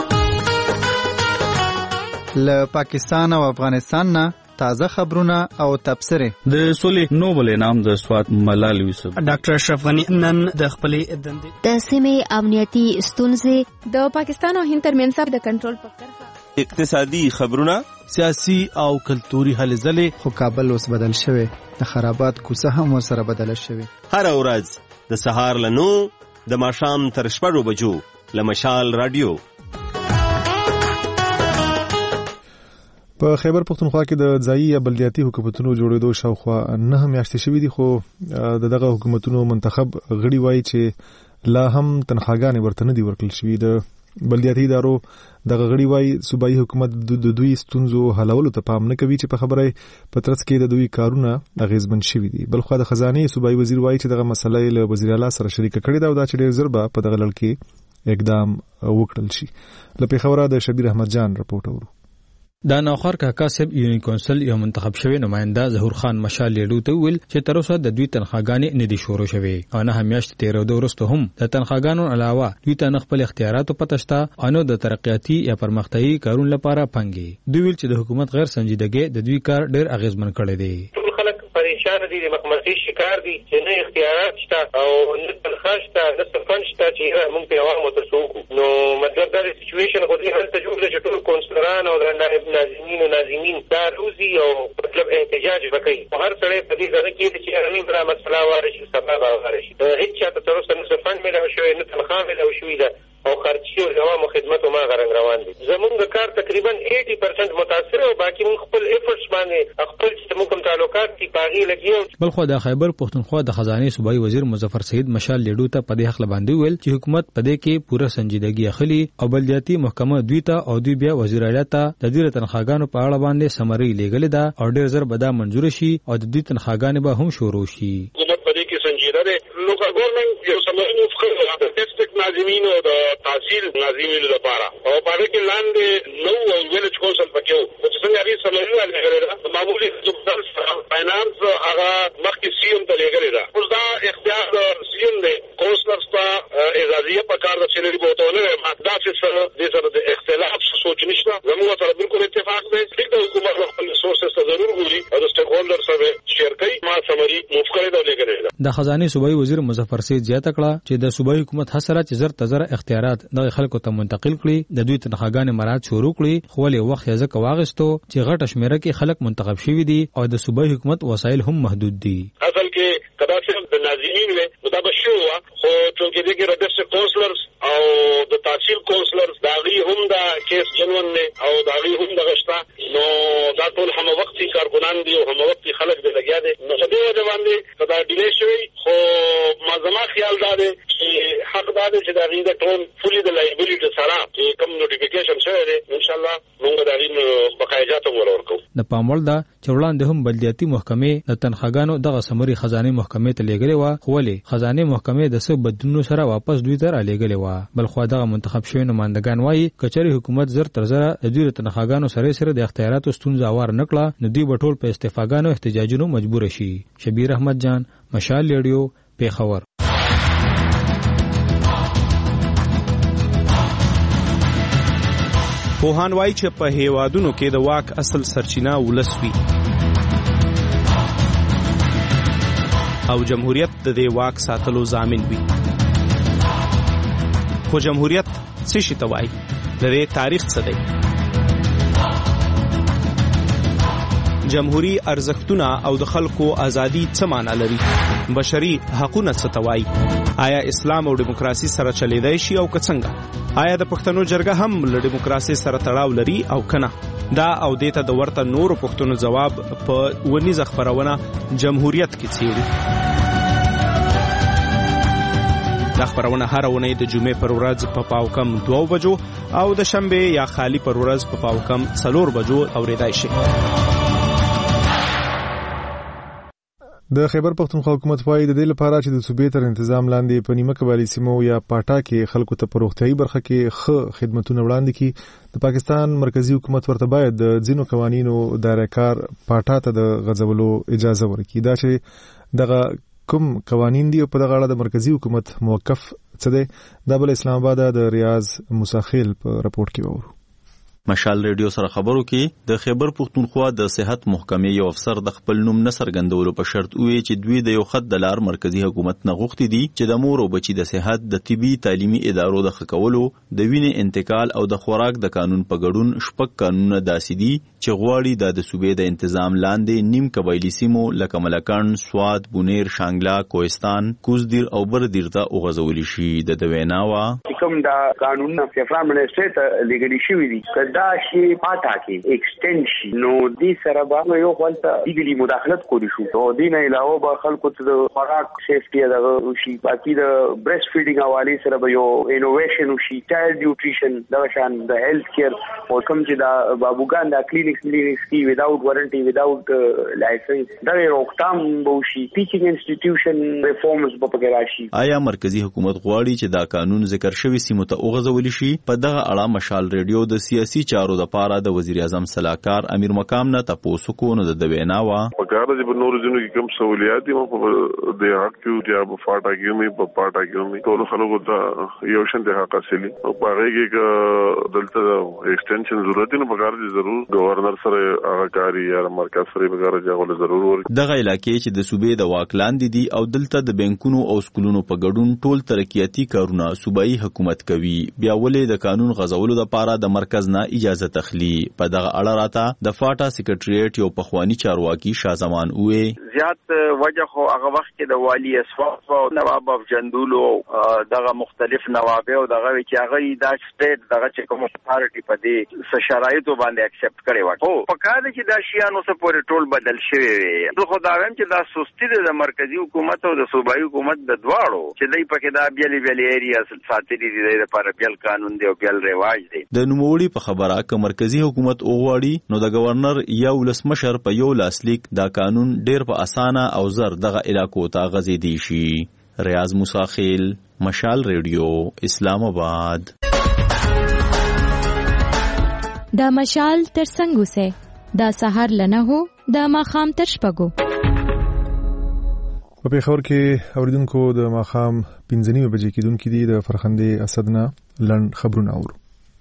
له پاکستان او افغانستان نه تازه خبرونه او تبصره. د سولې نوبل انعام د سوات ملال یوسف ډاکټر اشرف غنی نن د خپلې دندې د سیمې امنیتي ستونزې د پاکستان او هند ترمنځ د کنټرول په کرښه اقتصادي خبرونه سیاسي او کلتوري هلې ځلې. خو کابل اوس بدل شوی، د خرابات کوڅه هم ورسره بدله شوی. هر ورځ د سهار له نو د ماښام تر شپږو بجو له مشال رادیو. په خیبر پختونخوا کې د ځایي یا بلدیاتي حکومتونو جوړېدو شاوخوا نه میاشتې شوي دي، خو د دغه حکومتونو منتخب غړي وایي چې لا هم تنخواګانې ورته نه دي ورکړل شوي. د بلدیاتي ادارو دغه غړي وایي صوبایي حکومت د دوی ستونزو حلولو ته پام نه کوي چې په خبره په ترڅ کې د دوی کارونه اغیزمن شوي دي. بلخوا د خزانې صوبایي وزیر وایي چې دغه مسله له وزیر اعلی سره شریکه کړې ده او دا چې ډېر ژر به په دغه لړ کې اقدام وکړل شي. له پېښوره د شبیر احمد جان رپورټ اورو. د نوخر کاکا صاحب یونین کونسل یو منتخب شوی نماینده ظهور خان مشال لیډو ته ویل چې تر اوسه د دوی تنخواګانې نه دي شروع شوې او نه همیاشت تیرېدو وروسته هم د تنخواګانو علاوه دوی ته خپل اختیاراتو پته شته او د ترقیاتي یا پرمختیایي کارونو لپاره پنګي. دوی ویل چې د حکومت غیر سنجیدګي د دوی کار ډېر اغیزمن کړی دی. پریشان دي، د مخمسي شکار دي چې نه اختیارات شته او نه تنخواه شته، نه سفن شته چې موږ په عوامو ته څوک. نو مطلب دا سچویشن خو دې هلته جوړ چې ټول کونسلران او د نائب ناظمین او ناظمین دا روزي او مطلب احتجاج وکړي. هر سړی په دې ځای کې چې امین برا مسله واره شي سبب واره شي. هیڅ چاته تر اوسه نه سفن ملو شوی، نه تنخواه ملو شوی ده او خرچي او عوامو خدمت ما غرنګ روان دي. زمونږ کار تقریبا eighty percent متاثر او باقي موږ خپل ایفورټس باندې خپل چې موږ کوم تعلقات دي باغی لګیو. بلخو د خیبر پښتونخوا د خزانه صوبایي وزیر مظفر سید مشال لیډو ته په دې حق باندې ویل چې حکومت په دې کې پوره سنجیدګي اخلي او بلدیاتي محکمه دوی ته او دوی بیا وزیر اعلی ته د دې تنخواګانو په اړه باندې سمري لګل ده او ډېر زر به دا منزور شي او د دې تنخواګانې به هم شروع شي. حکومت په دې کې سنجیده ده. لوکل ګورنمنت یو سمري مفخر د ډیسټریکټ ناظمین او د تحصیل ناظمین لپاره او په دې کې لاندې نو او ویلج کونسل پکې وو چې څنګه هغه سمري ولګل ده. معمولی فاینانس هغه مخکې سیوم ته لګل ده. اوس دا اختیار د سیوم دی کونسلرز ته اجازه په کار د سینری بوتونه ما دا څه د سره د اختلاف سوچ نشته. زموږ سره بالکل اتفاق دی. د حکومت خپل ریسورسز ته ضرور ګوري او د سټیک هولډر سره شیر کوي. ما سمري مفکر دا لګل ده. د خزانه صوبایي وزیر مظفر سید زیاته کړه چې د صوبایي حکومت حسره چې زر تزر اختیارات د خلکو ته منتقل کړي د دوی تنخواګانې مراد شروع کړي خو له وخت یې ځکه واغستو چې غټه شمیره کې خلک منتخب شوي دي او د صوبایي حکومت وسایل هم محدود دي. اصل کې کدا چې د ناظرین و دا به شو خو چې دغه رډس کونسلرز او د تحصیل کونسلرز داغي هم دا کیس جنون نه او داغي هم دغشتا نو دا ټول هم وختي کارګونان دي او هم وختي خلک دې لګیا دي. نو څه دی د باندې کدا ډیلی شوی خو ما زما خیال دا دی چې حق دا دی چې داغي د ټول فولي د لایبیلیټي سره چې کوم نوټیفیکیشن شوی دی ان شاء الله موږ داغي بقایجات ورورکو. د پامول دا چوړان د هم بلدیاتي محکمې د تنخواګانو دغه سمري خزانه محکمې ته لګلې و خو ولې خزانه محکمې د څه بدلونو سره واپس دوی ته را لګلې و. بلخو دغه منتخب شوی نمائندگان وایي کچري حکومت زر تر زره د دوی تنخواګانو سره سره د اختیاراتو ستونزه اوار نکړه نو دوی بټول په استعفاګانو احتجاجونو مجبور شي. شبیر احمد جان مشال ریډیو پیښور. پوهان وایي چې په هیوادونو کې د واک اصل سرچینه ولس وي او جمهوریت د دې واک ساتلو ضامن وي. خو جمهوریت څه شي ته وایي؟ د دې تاریخ څه دی؟ جمهوری ارزښتونه او د خلکو ازادي څه معنی لري؟ بشري حقوقونه څه ته وایي؟ آیا اسلام او دیموکراسي سره چلیدای شي او که څنګه؟ آیا د پښتنو جرګه هم له دیموکراسي سره تړاو لري او کنه؟ دا او دیته د ورته نورو پښتنو جواب په ونیزه خبرونه جمهوریت کې څیړي. دا خبرونه هر ونې د جمعې پر ورځ په پاو کم دوه بجو او د شنبه یا خالی پر ورځ په پاو کم څلور بجو اوریدای شي. د خیبر پښتونخوا حکومت وايي د دې لپاره چې د صوبې تر تنظیم لاندې په نیمه قبایلی سیمو یا پاټا کې خلکو ته په روغتيایي برخه کې ښه خدماتونه وړاندې کړي. د پاکستان مرکزی حکومت ورته باید د ځینو قوانینو دایره کار پاټا ته د غځولو اجازه ورکړي. دا چې دغه کوم قوانین دی په دغه اړه د مرکزی حکومت موقف څه دی؟ د بل اسلام آباد د ریاض مساخیل په راپورټ کې وورو. مشال ریډیو سره خبرو کې د خیبر پښتونخوا د صحت محکمې یو افسر د خپل نوم نه څرګندولو په شرط وی چې دوی د یو خط د لار مرکزی حکومت نه غوښتي دي چې د مور او بچي د صحت د طبي تعلیمي ادارو د خکولو د وینې انتقال او د خوراک د قانون په ګډون شپږ قانونونه داسې دي چې غواړي د صوبې د تنظیم لاندې نیم قبایلی سیمو لکه ملکان، سواد، بونیر، شانګلا، کوهستان، کوزدیر او بردیر ته وغځول شي. د دویناوا کوم دا قانون نه فیفرام منسټر ته لګل شي دي دا شي پاټا کې ایکسټند شي نو دې سره به یو خپل دیګلی مداخلت کولی شو او دې نه علاوه به خلکو ته د خوراک سیفټي دغه شي باقي د بريست فیډینګ حواله سره به یو انوویشن شي چایلډ نیوټریشن دا شان د هیلث کیر او کوم چې دا بابوګان دا کلینیکس کلینیکس کی وداوت وارنټي وداوت لایسنس دا روکتام به شي ټیچینګ انسټیټیوشن ریفورمز به پکې راشي. آیا مرکزی حکومت غواړي چې دا قانون ذکر شوی سیمو ته وغځول شي؟ په دغه اړه مشال ریډیو د سیاسي چارو د پاره د وزیر اعظم صلاحکار امیر مقام نه تاسو کو نه د دویناوا وګاره چې په نورو ځینو کې کوم سہولیات دي په د حق کې چې په فاټا کې مې په پاټا کې مې ټول خلکو ته یو شان د حق حاصلې او په هغه کې دلته ایکسټنشن ضرورت نه وګاره چې ضرور گورنر سره هغه کاری یا مرکز سره وګاره چې ضرور ورته دغه علاقې چې د صوبې د واکلاند دي او دلته د بانکونو او سکولونو په ګډون ټول ترقیاتي کارونه صوبایي حکومت کوي. بیا ولې د قانون غځولو لپاره د مرکز نه اجازه تخلی. په دغه اړه راته د فاټا سیکریټریټ یو پخوانی چارواکي شاه زمان وې زیات وجه خو هغه وخت کې د والی اسفاف او نواب افجندولو دغه مختلف نواب او دغه چې هغه د سټیټ دغه چې کوم اتھارټي په دې شرایطو باندې اکسپټ کړي و. او په کار کې دا شیانو څخه پورې ټول بدل شوی وي. زه خو دا وایم چې دا سستی د مرکزی حکومت او د صوبایي حکومت د دواړو چې دای په کې دا بیل بیل ایریا ساتري دي د لپاره بیل قانون دی او بیل رواج دی. د نوموړي په خبره ک مرکزی حکومت اوغواړي نو د گورنر یا ولسمشر په یو لاسلیک دا قانون ډیر په اسانه او زر دغه علاقو ته غځېدی شي. ریاض موسی خیل، مشال ریډیو، اسلام آباد. دا مشال تر څنګه سه دا سحر لنه هو دا ماخام تر شپږو. په پیښور کې اوریدونکو د ماخام پنځه نیمه بجې کېدونکې دي د فرخندې اسدنا لنډ خبرونه اورو.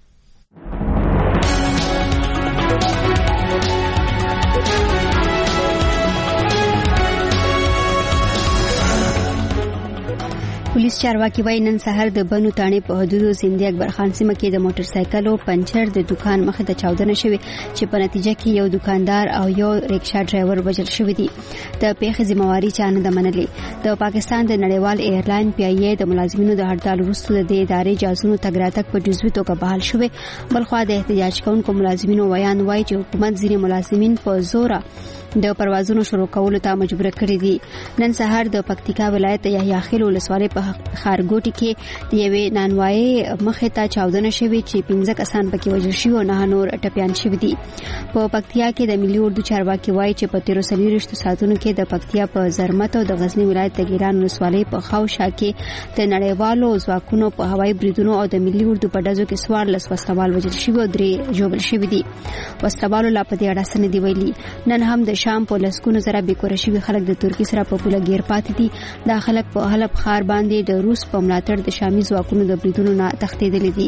پولیس چارواکي وايي نن سهار د بنو تاڼې په حدودو سیندي اکبر خان سیمه کې د موټر سایکلو پنچر د دکان مخې ته چاودنه شوې چې په نتیجه کې یو دکاندار او یو ریکشا ډرایور وژل شوی دی. د پیښې ذمہواری چا نه ده منلې. د پاکستان د نړیوال ایرلاین پی ای ای د ملازمینو د هړتال وروسته د ادارې جاسونو تګ راتګ په جزوي توګه بحال شوې. بلخوا د احتجاج کوونکو ملازمینو ویان وایي چې حکومت ځینې ملازمین په زور د پروازونو شروع کولو ته مجبور کړی دي. نن سهار د پکتیکا ولایت یحیی خیل ولسوالۍ په خارګوټي کې د یوې نانوایي مخې ته چاودنه شوې چې پنځه کسان پکې وژل شوي او نه نور ټپیان شوي دي. په پکتیا کې د ملي اردو چارواکي وایي چې په تیرو څلوېښتو ساعتونو کې د پکتیا په زرمت او د غزنی ولایت د ګیلان ولسوالۍ په خاوشا کې د نړیوالو ځواکونو په هوایي بریدونو او د ملي اردو په ډزو کې څوارلس وسلوال وژل شوي او درې ژوبل شوي دي. وسلوالو لا په دې اړه څه نه دي ویلي. نن هم د شام په لسګونو زره بېکوره شوي خلک د ترکیې سره په پوله ګیر پاتې دي. دا خلک په حلب ښار باندې د روس په ملاتړ د شامي ځواکونو د بریدونو نه تښتېدلي دي.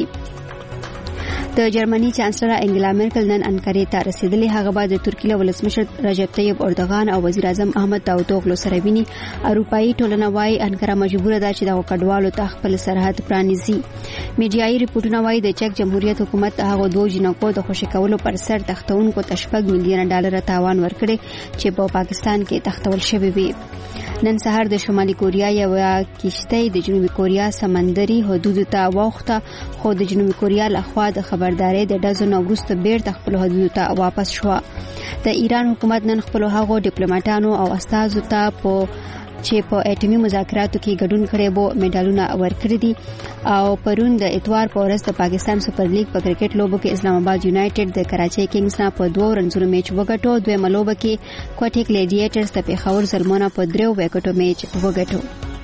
د جرمني چانسلر انګلا میرکل نن انکارې ته رسیدلې. هغه به د ترکیې له ولسمشر رجب طیب اردوغان او وزیر اعظم احمد داوودوغلو سره ویني. اروپایي ټولنه وايي انکره مجبوره ده چې د کډوالو ته خپل سرحد پرانیزي. میډیایي ریپورتونه وايي د چک جمهوریت حکومت هغه دوه جنکو د خوشی کولو پر سر تختونکو تشپږ میلیون ډالر تاوان ورکړي چې په پاکستان کې تختول شوی وي. نن سهار د شمالي کوریا یو کشته د جنوبي کوریا سمندري حدود ته واوښته خو د جنوبي کوریا لخوا د خبرداري د ډزو نه وروسته بیرته خپل حدود ته واپس شو. د ایران حکومت نن خپل هغو ډیپلوماټانو او استازو ته په چې په اټومي مذاکراتو کې ګډون کړي وو میډالونه ورکړي دي. او پرون د اتوار په ورځ د پاکستان سپر لیګ په کرکټ لوبو کې اسلام آباد یونایټډ د کراچۍ کینګز نه په دوه رنزونو میچ وګټو. دویمه لوبه کې کوټیک لیډیټرز د پېښور زلمونه په دریو وکټو میچ وګټو.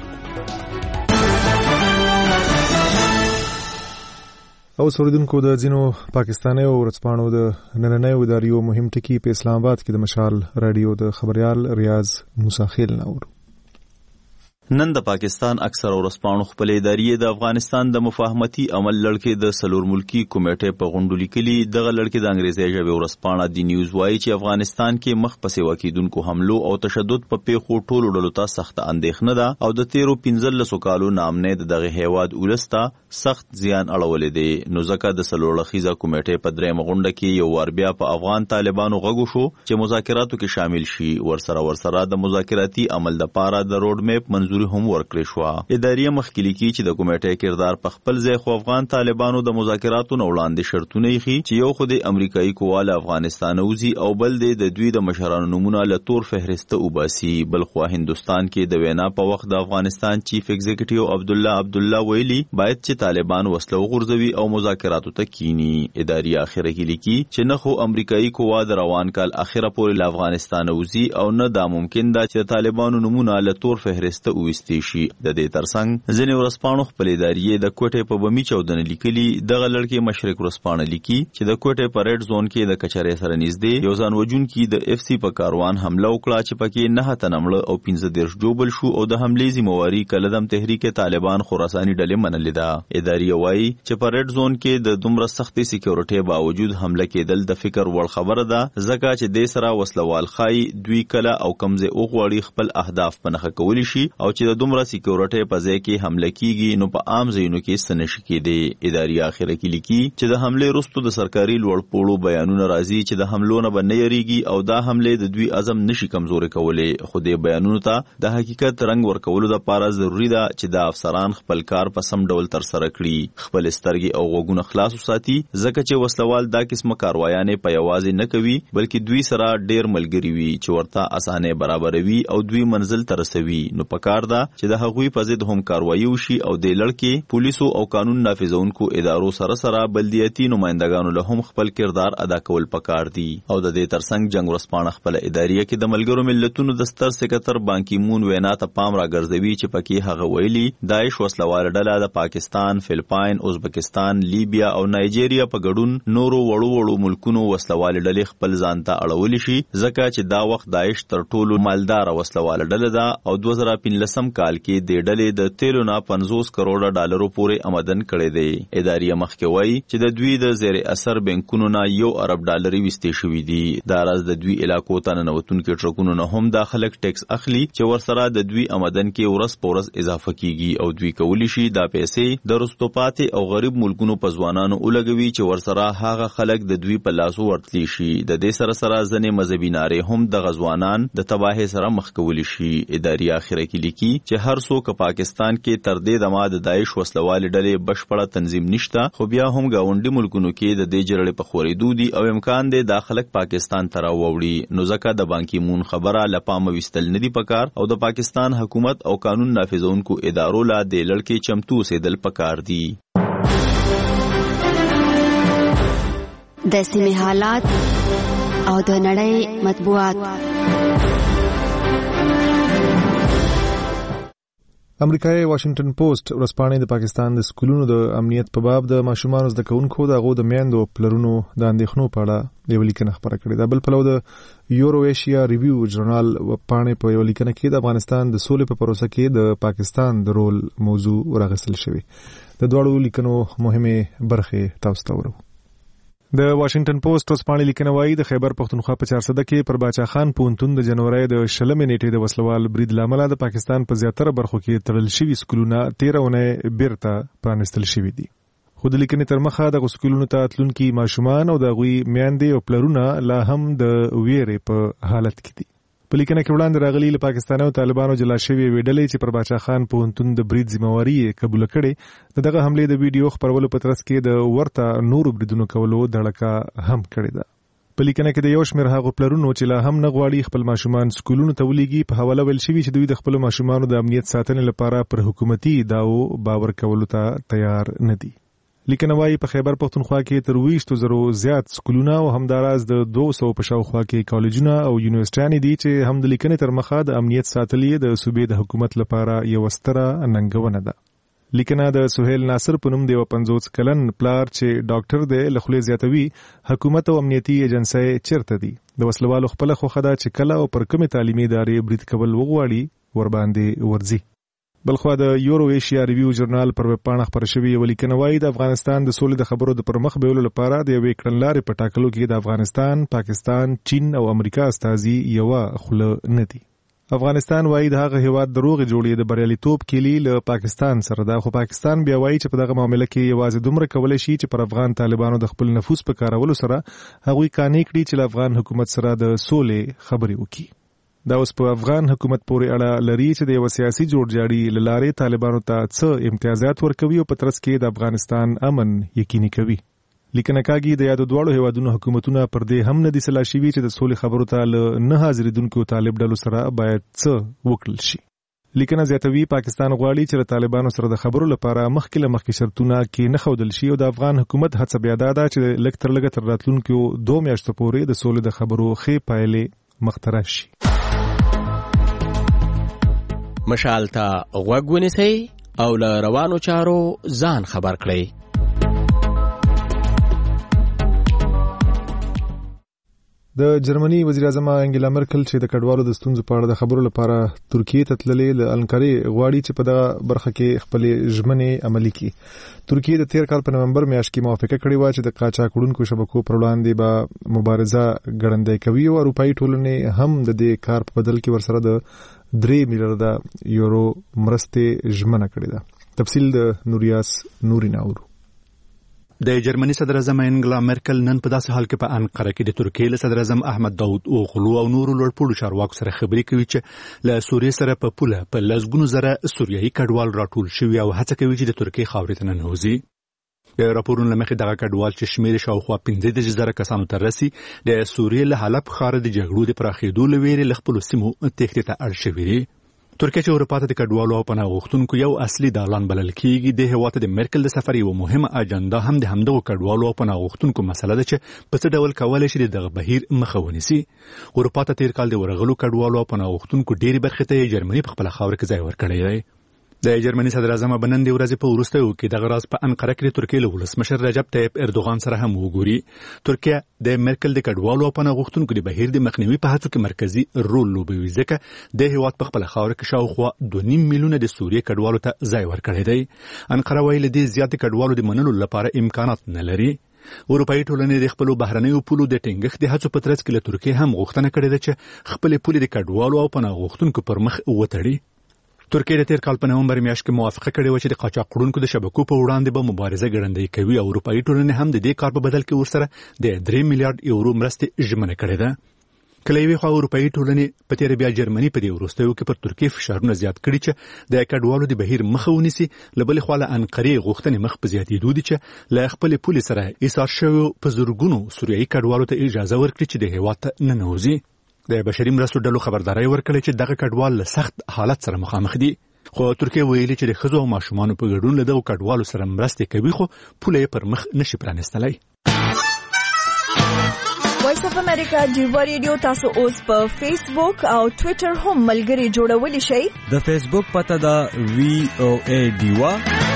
او سوریدونکو د ځینو پاکستاني او ورځپاڼو د نننۍ اداریو مهم ټکي په اسلام آباد کې د مشال رادیو د خبريال ریاض موسی خیل نور. نن د پاکستان اکثر ورځپاڼو خپل ادارې د افغانستان د مفاهمتي عمل لړکې د سلور ملکی کمیټې په غونډو لیکلي. دغه لړکې د انګریزي ژبې ورځپاڼه دی نیوز وایي چې افغانستان کې مخ په سیوا کېدونکو حملو او تشدد په پیښو ټولو ډلو ته سخت اندېښنه ده او د تیرو پنځلسو کالو نامنې د دغه هیواد ولسته سخت زیان اړولې دی. نو ځکه د سلور لخیزه کمیټې په درېمه غونډه کې یو وار بیا په افغان طالبانو غږ شو چې مذاکراتو کې شامل شي. ورسره ورسره د مذاکراتي عمل لپاره د روډ میپ منظور هم ورکړی شو. ادارې مخکې لیکي چې د کمیټې کردار په خپل ځای خو افغان طالبانو د مذاکراتو نه وړاندې شرطونه یې چې یو خو د امریکایي قواله افغانستان اوزي او بل د دوی د مشرانو نمونه له تور فهرسته وباسي. بل خو هندستان کې د وینا په وخت د افغانستان چیف ایگزیکټیو عبدالله عبدالله ویلي باید چې طالبان وسله وغورځوي او مذاکراتو ته کینی. ادارې اخره کې لیکي چې نه خو امریکایي قوا د روان کال اخره پورې له افغانستان اوزي او نه دا ممکن ده چې طالبانو نمونه له تور فهرسته وویستي شي. د دې ترڅنګ ځینې ورځپاڼو خپل ادارې د کوټې په بمي چاودنه لیکلي. دغه لړکې مشرق ورځپاڼه لیکي چې د کوټې په ریډ زون کې د کچرې سره نږدې یو ځان وژونکي د اف سی په کاروان حمله وکړه چې پکې نه تنه مړه او پنځه دېرش جوبل شو او د حملې ذمہواری کلدم تحریک طالبان خراساني ډلې منلې ده. ادارې وایي چې په ریډ زون کې د دومره سختي سکیورټي باوجود حمله کېدل د فکر وړ خبره ده ځکه چې د سره وسلوال خای دوی کله او کمزه اوغوړي خپل اهداف پنهخه کولی شي او چې د دومره سکیورټي په ځای کې حمله کیږي نو په عام ځایونو کې څه نشي کېدی. اداري اخره کې لیکي چې د حمله وروسته د سرکاري لوړپوړو بیانونه راځي چې د حملو نه به نه یریږي او دا حمله د دوی عزم نشي کمزوري کولی. خو د بیانونو ته د حقیقت رنګ ورکولو لپاره ضروری ده چې د افسران خپل کار په سم ډول تر سره کړي، خپل سترګې او غوږونه خلاص وساتي، ځکه چې وسلوال دا قسمه کاروایانې په یوازې نه کوي بلکې دوی سره ډیر ملګری وي چې ورته اسانه برابروي او دوی منزل ته رسوي. نو پکار ده چې د هغوی په ضد هم کاروایی وشي او د لړکې پولیسو او قانون نافذونکو ادارو سره سره بلدیاتي نمائندګانو له هم خپل کردار ادا کول پکار دي. او د دې ترڅنګ جنگ ورسپانه خپل اداریه کې د ملګرو ملتونو د ستر سکرټر بان کی مون وینا ته پام راګرځوي چې پکې هغه ویلي داعش وسلوال ډله د پاکستان، فلپاین، ازبکستان، لیبیا او نایجیریا په ګډون نورو وړو وړو ملکونو وسلوال ډلې خپل ځان ته اړولی شي، ځکه چې دا وخت داعش تر ټولو مالدار وسلوال ډله ده او دوه زره پنځلسم کال کې د ډلې د تیلو نه پنځوس کروڑه ډالرو پورې آمدن کړی دی. ادارې مخکې وایي چې د دوی د زیر اثر بانکونو نه یو ارب ډالر ویستې شوي دي. دا راز د دوی علاقو ته ننوتونکي ټرکونو نه هم دا خلک ټیکس اخلي چې ورسره د دوی آمدن کې ورځ په ورځ اضافه کیږي او دوی کولی شي دا پیسې د رستو پاتې او غریب ملکونو په ځوانانو ولګوي چې ورسره هغه خلک د دوی په لاسو ورتلی شي. د دې سره سره ځنې مذهبي نارې هم د غزوانان د تباهۍ سره مخ کولی شي. اداري اخره کې لیکي چې هر څوک پاکستان کې تر دې دمه د داعش وسلوال ډلې بشپړه تنظیم نشته، خو بیا هم گاونډي ملکونو کې د دې جګړې په خورېدو دي او امکان دی دا خلک پاکستان ته راووړي. نو ځکه د بان کی مون خبره له پامه ویستل نه دي پکار او د پاکستان حکومت او قانون نافذونکو ادارو لا د لړکې چمتو اوسېدل پکار دي. د سیمې حالات او د نړۍ مطبوعات. امریکایي واشنگټن پوسټ ورځپاڼې د پاکستان د سکولونو د امنیت په باب د ماشومانو زده کوونکو د هغو د میندو پلرونو د اندېښنو په اړه یوه لیکنه خپره کړې ده. بل پلو د یورو ایشیا ریویو ژورنال پاڼې په یوه لیکنه کې د افغانستان د سولې په پروسه کې د پاکستان د رول موضوع راغستل شوې. د دواړو لیکنو مهمې برخې تاسو ته ورو. د واشنگټن پوسټ ورځپاڼې لیکنه وایي د خیبر پښتونخوا په چارسده کې پر باچا خان پوهنتون د جنوري د شلمې نیټې د وسلوال برید له امله د پاکستان په زیاتره برخو کې تړل شوي سکولونه تیره اونۍ بیرته پرانیستل شوي دي. خو د لیکنې تر مخه دغو سکولونو ته تلونکي ماشومان او د هغوی میندې او پلرونه لا هم د ویرې په حالت کې دي. په لیکنه کې وړاندې راغلي له پاکستاني او طالبانو جلا شوي یوې ډلې چې پر باچا خان پوهنتون د برید ذمہواري یې قبوله کړې د دغه حملې د ویډیو خپرولو په ترڅ کې د ورته نورو بریدونو کولو دړکه هم کړې ده. په لیکنه کې د یو شمېر هغو پلرونو چې لا هم نه غواړي خپل ماشومان سکولونو ته ولیږي په حواله ویل شوي چې دوی د خپلو ماشومانو د امنیت ساتنې لپاره پر حکومتي ادعاو باور کولو ته تیار نه دي. لیکنه وايي په خیبر پښتونخوا کې تر ویشتو زرو زیات سکولونه او همداراز د دوه سوو په شاوخوا کې کالجونه او یونیورسيټانې دي چې هم د لیکنې تر مخه د امنیت ساتلې د صوبې د حکومت لپاره یو ستره ننګونه ده. لیکنه د سهیل ناصر په نوم د یو پنځوس کلن پلار چې ډاکټر دی له خولې زیاتوي حکومت او امنیتي ایجنسۍ چیرته دي. د وسلوالو خپله خوښه ده چې کله او پر کومې تعلیمي ادارې برید کول وغواړي ورباندې ورځي. بلخوا د یورو ایشیا ریویو ژورنال پر ویب پاڼه خپره شوې یوه لیکنه وایي د افغانستان د سولې د خبرو د پرمخ بیولو لپاره د یوې کړنلارې په ټاکلو کې د افغانستان، پاکستان، چین او امریکا استازي یوه خوله نه دي. افغانستان وایي د هغه هیواد د روغې جوړې د بریالیتوب کیلي له پاکستان سره ده، خو پاکستان بیا وایي چې په دغه معامله کې یوازې دومره کولی شي چې پر افغان طالبانو د خپل نفوذ په کارولو سره هغوی قانع کړي چې له افغان حکومت سره د سولې خبرې وکړي. دا اوس په افغان حکومت پورې اړه لري چې د یو سیاسي جوړجاړي له لارې طالبانو ته څه امتیازات ورکوي او په ترڅ کې د افغانستان امن یقیني کوي. لیکنه کاږي د یادو دواړو هیوادونو حکومتونه پر دې هم نه دي سلا شوي چې د سولې خبرو ته له نه حاضرېدونکو طالب ډلو سره باید څه وکړل شي. لیکنه زیاتوي پاکستان غواړي چې د طالبانو سره د خبرو لپاره مخکې له مخکې شرطونه کې نه ښودل شي او د افغان حکومت هڅه بیا دا ده چې لږ تر لږه تر راتلونکو دوه میاشتو پورې د سولې د خبرو ښې پایلې مخته راشي. مشال ته غوږ ونیسئ او له روانو چارو ځان خبر کړئ. د جرمني وزیر اعظم انګیلا مرکل چې د کډوالو د ستونزو په اړه د خبرو لپاره ترکیې ته تللې له انکارې غواړي چې په دغه برخه کې خپلې ژمنې عملي کړي. ترکیې د تیر کال په نومبر میاشت کې موافقه کړې وه چې د قاچاق وړونکو شبکو پر وړاندې به مبارزه ګړندۍ کوي او اروپایي ټولنې هم د دې کار په بدل کې ورسره د درې میلیارډ یورو مرستې ژمنه کړې ده. تفصیل د نوریاس نوري ناورو. د جرمني صدر اعظم انګلا مرکل نن په داسې حال کې په انقره کې د ترکیې له صدر اعظم احمد داود اوغلو او نورو لوړپوړو چارواکو سره خبرې کوي چې له سوریې سره په پوله په لسګونو زره سوریایي کډوال راټول شوي او هڅه کوي چې د ترکیې خاورې ته ننوځي. د راپورونو له مخې دغه کډوال چې شمېر شاوخوا پنځه دېرش زره کسانو ته رسي د سوریې له حلب ښاره د جګړو د پراخېدو له ویرې له خپلو سیمو تېښتې ته اړ شوي دي. ترکیه چې اروپا ته د کډوالو او پناه غوښتونکو یو اصلي دالان بلل کېږي، د هېواد د مرکل د سفر یوه مهمه اجنډا هم د همدغو کډوالو او پناه غوښتونکو مسله ده چې په څه ډول کولی شي دغه بهیر مخه ونیسي. اروپا ته تېر کال د ورغلو کډوالو او پناه غوښتونکو ډېرې برخې ته یې جرمني په خپله خاوره کې ځای ورکړی دی. د جرمني صدر اعظم به نن د ورځې په وروستیو کې دغه راز په انقره کې د ترکیې له ولسمشر رجب طیب اردوغان سره هم وګوري. ترکیه د مرکل د کډوالو او پناه غوښتونکو د بهیر د مخنیوي په هڅو کې مرکزي رول لوبوي، ځکه د هېواد په خپله خاوره کې شاوخوا دوه نیم میلیونه د سوریې کډوالو ته ځای ورکړی دی. انقره وایي له دې زیاتې کډوالو د منلو لپاره امکانات نه لري. اروپایي ټولنې د خپلو بهرنیو پولو د ټینګښت د هڅو په ترڅ کې له ترکیې هم غوښتنه کړې ده چې خپلې پولې د کډوالو او پناه غوښتونکو پر مخ وتړي. ترکیه د تیر کال په نومبر میاشت کې موافقه کړې و چې د قاچاقړونکو د شبکو په وړاندې به مبارزه ګړندۍ کوي او اروپایي ټولنې هم د دې کار په بدل کې ورسره د درې میلیارډ یورو مرستې ژمنه کړې ده. کله یوې خوا اروپایي ټولنې په تیر بیا جرمني په دې وروستیو کې پر ترکیې فشارونه زیات کړي چې د کډوالو د بهیر مخه ونیسي. له بلې خوا له انقرې غوښتنې مخ په زیاتېدو دي چې له خپلې پولې سره ایثار شویو په زرګونو سوریایي کډوالو ته اجازه ورکړي چې د هېواد ته ننوځي. د بشري مرستو ډلو خبرداری ورکړې چې دغه کډوال له سخت حالت سره مخامخ دي. خو ترکیه ویلي چې د ښځو او ماشومانو په ګډون له دغو کډوالو سره مرستې کوي، خو پوله یې پر مخ نشي پرانیستلی. وایس اف امریکا ډیوا ریډیو تاسو اوس په فیسبوک او ټویټر هم ملګري جوړولی شئ. د فیسبوک پته ده وی او ای ډیوا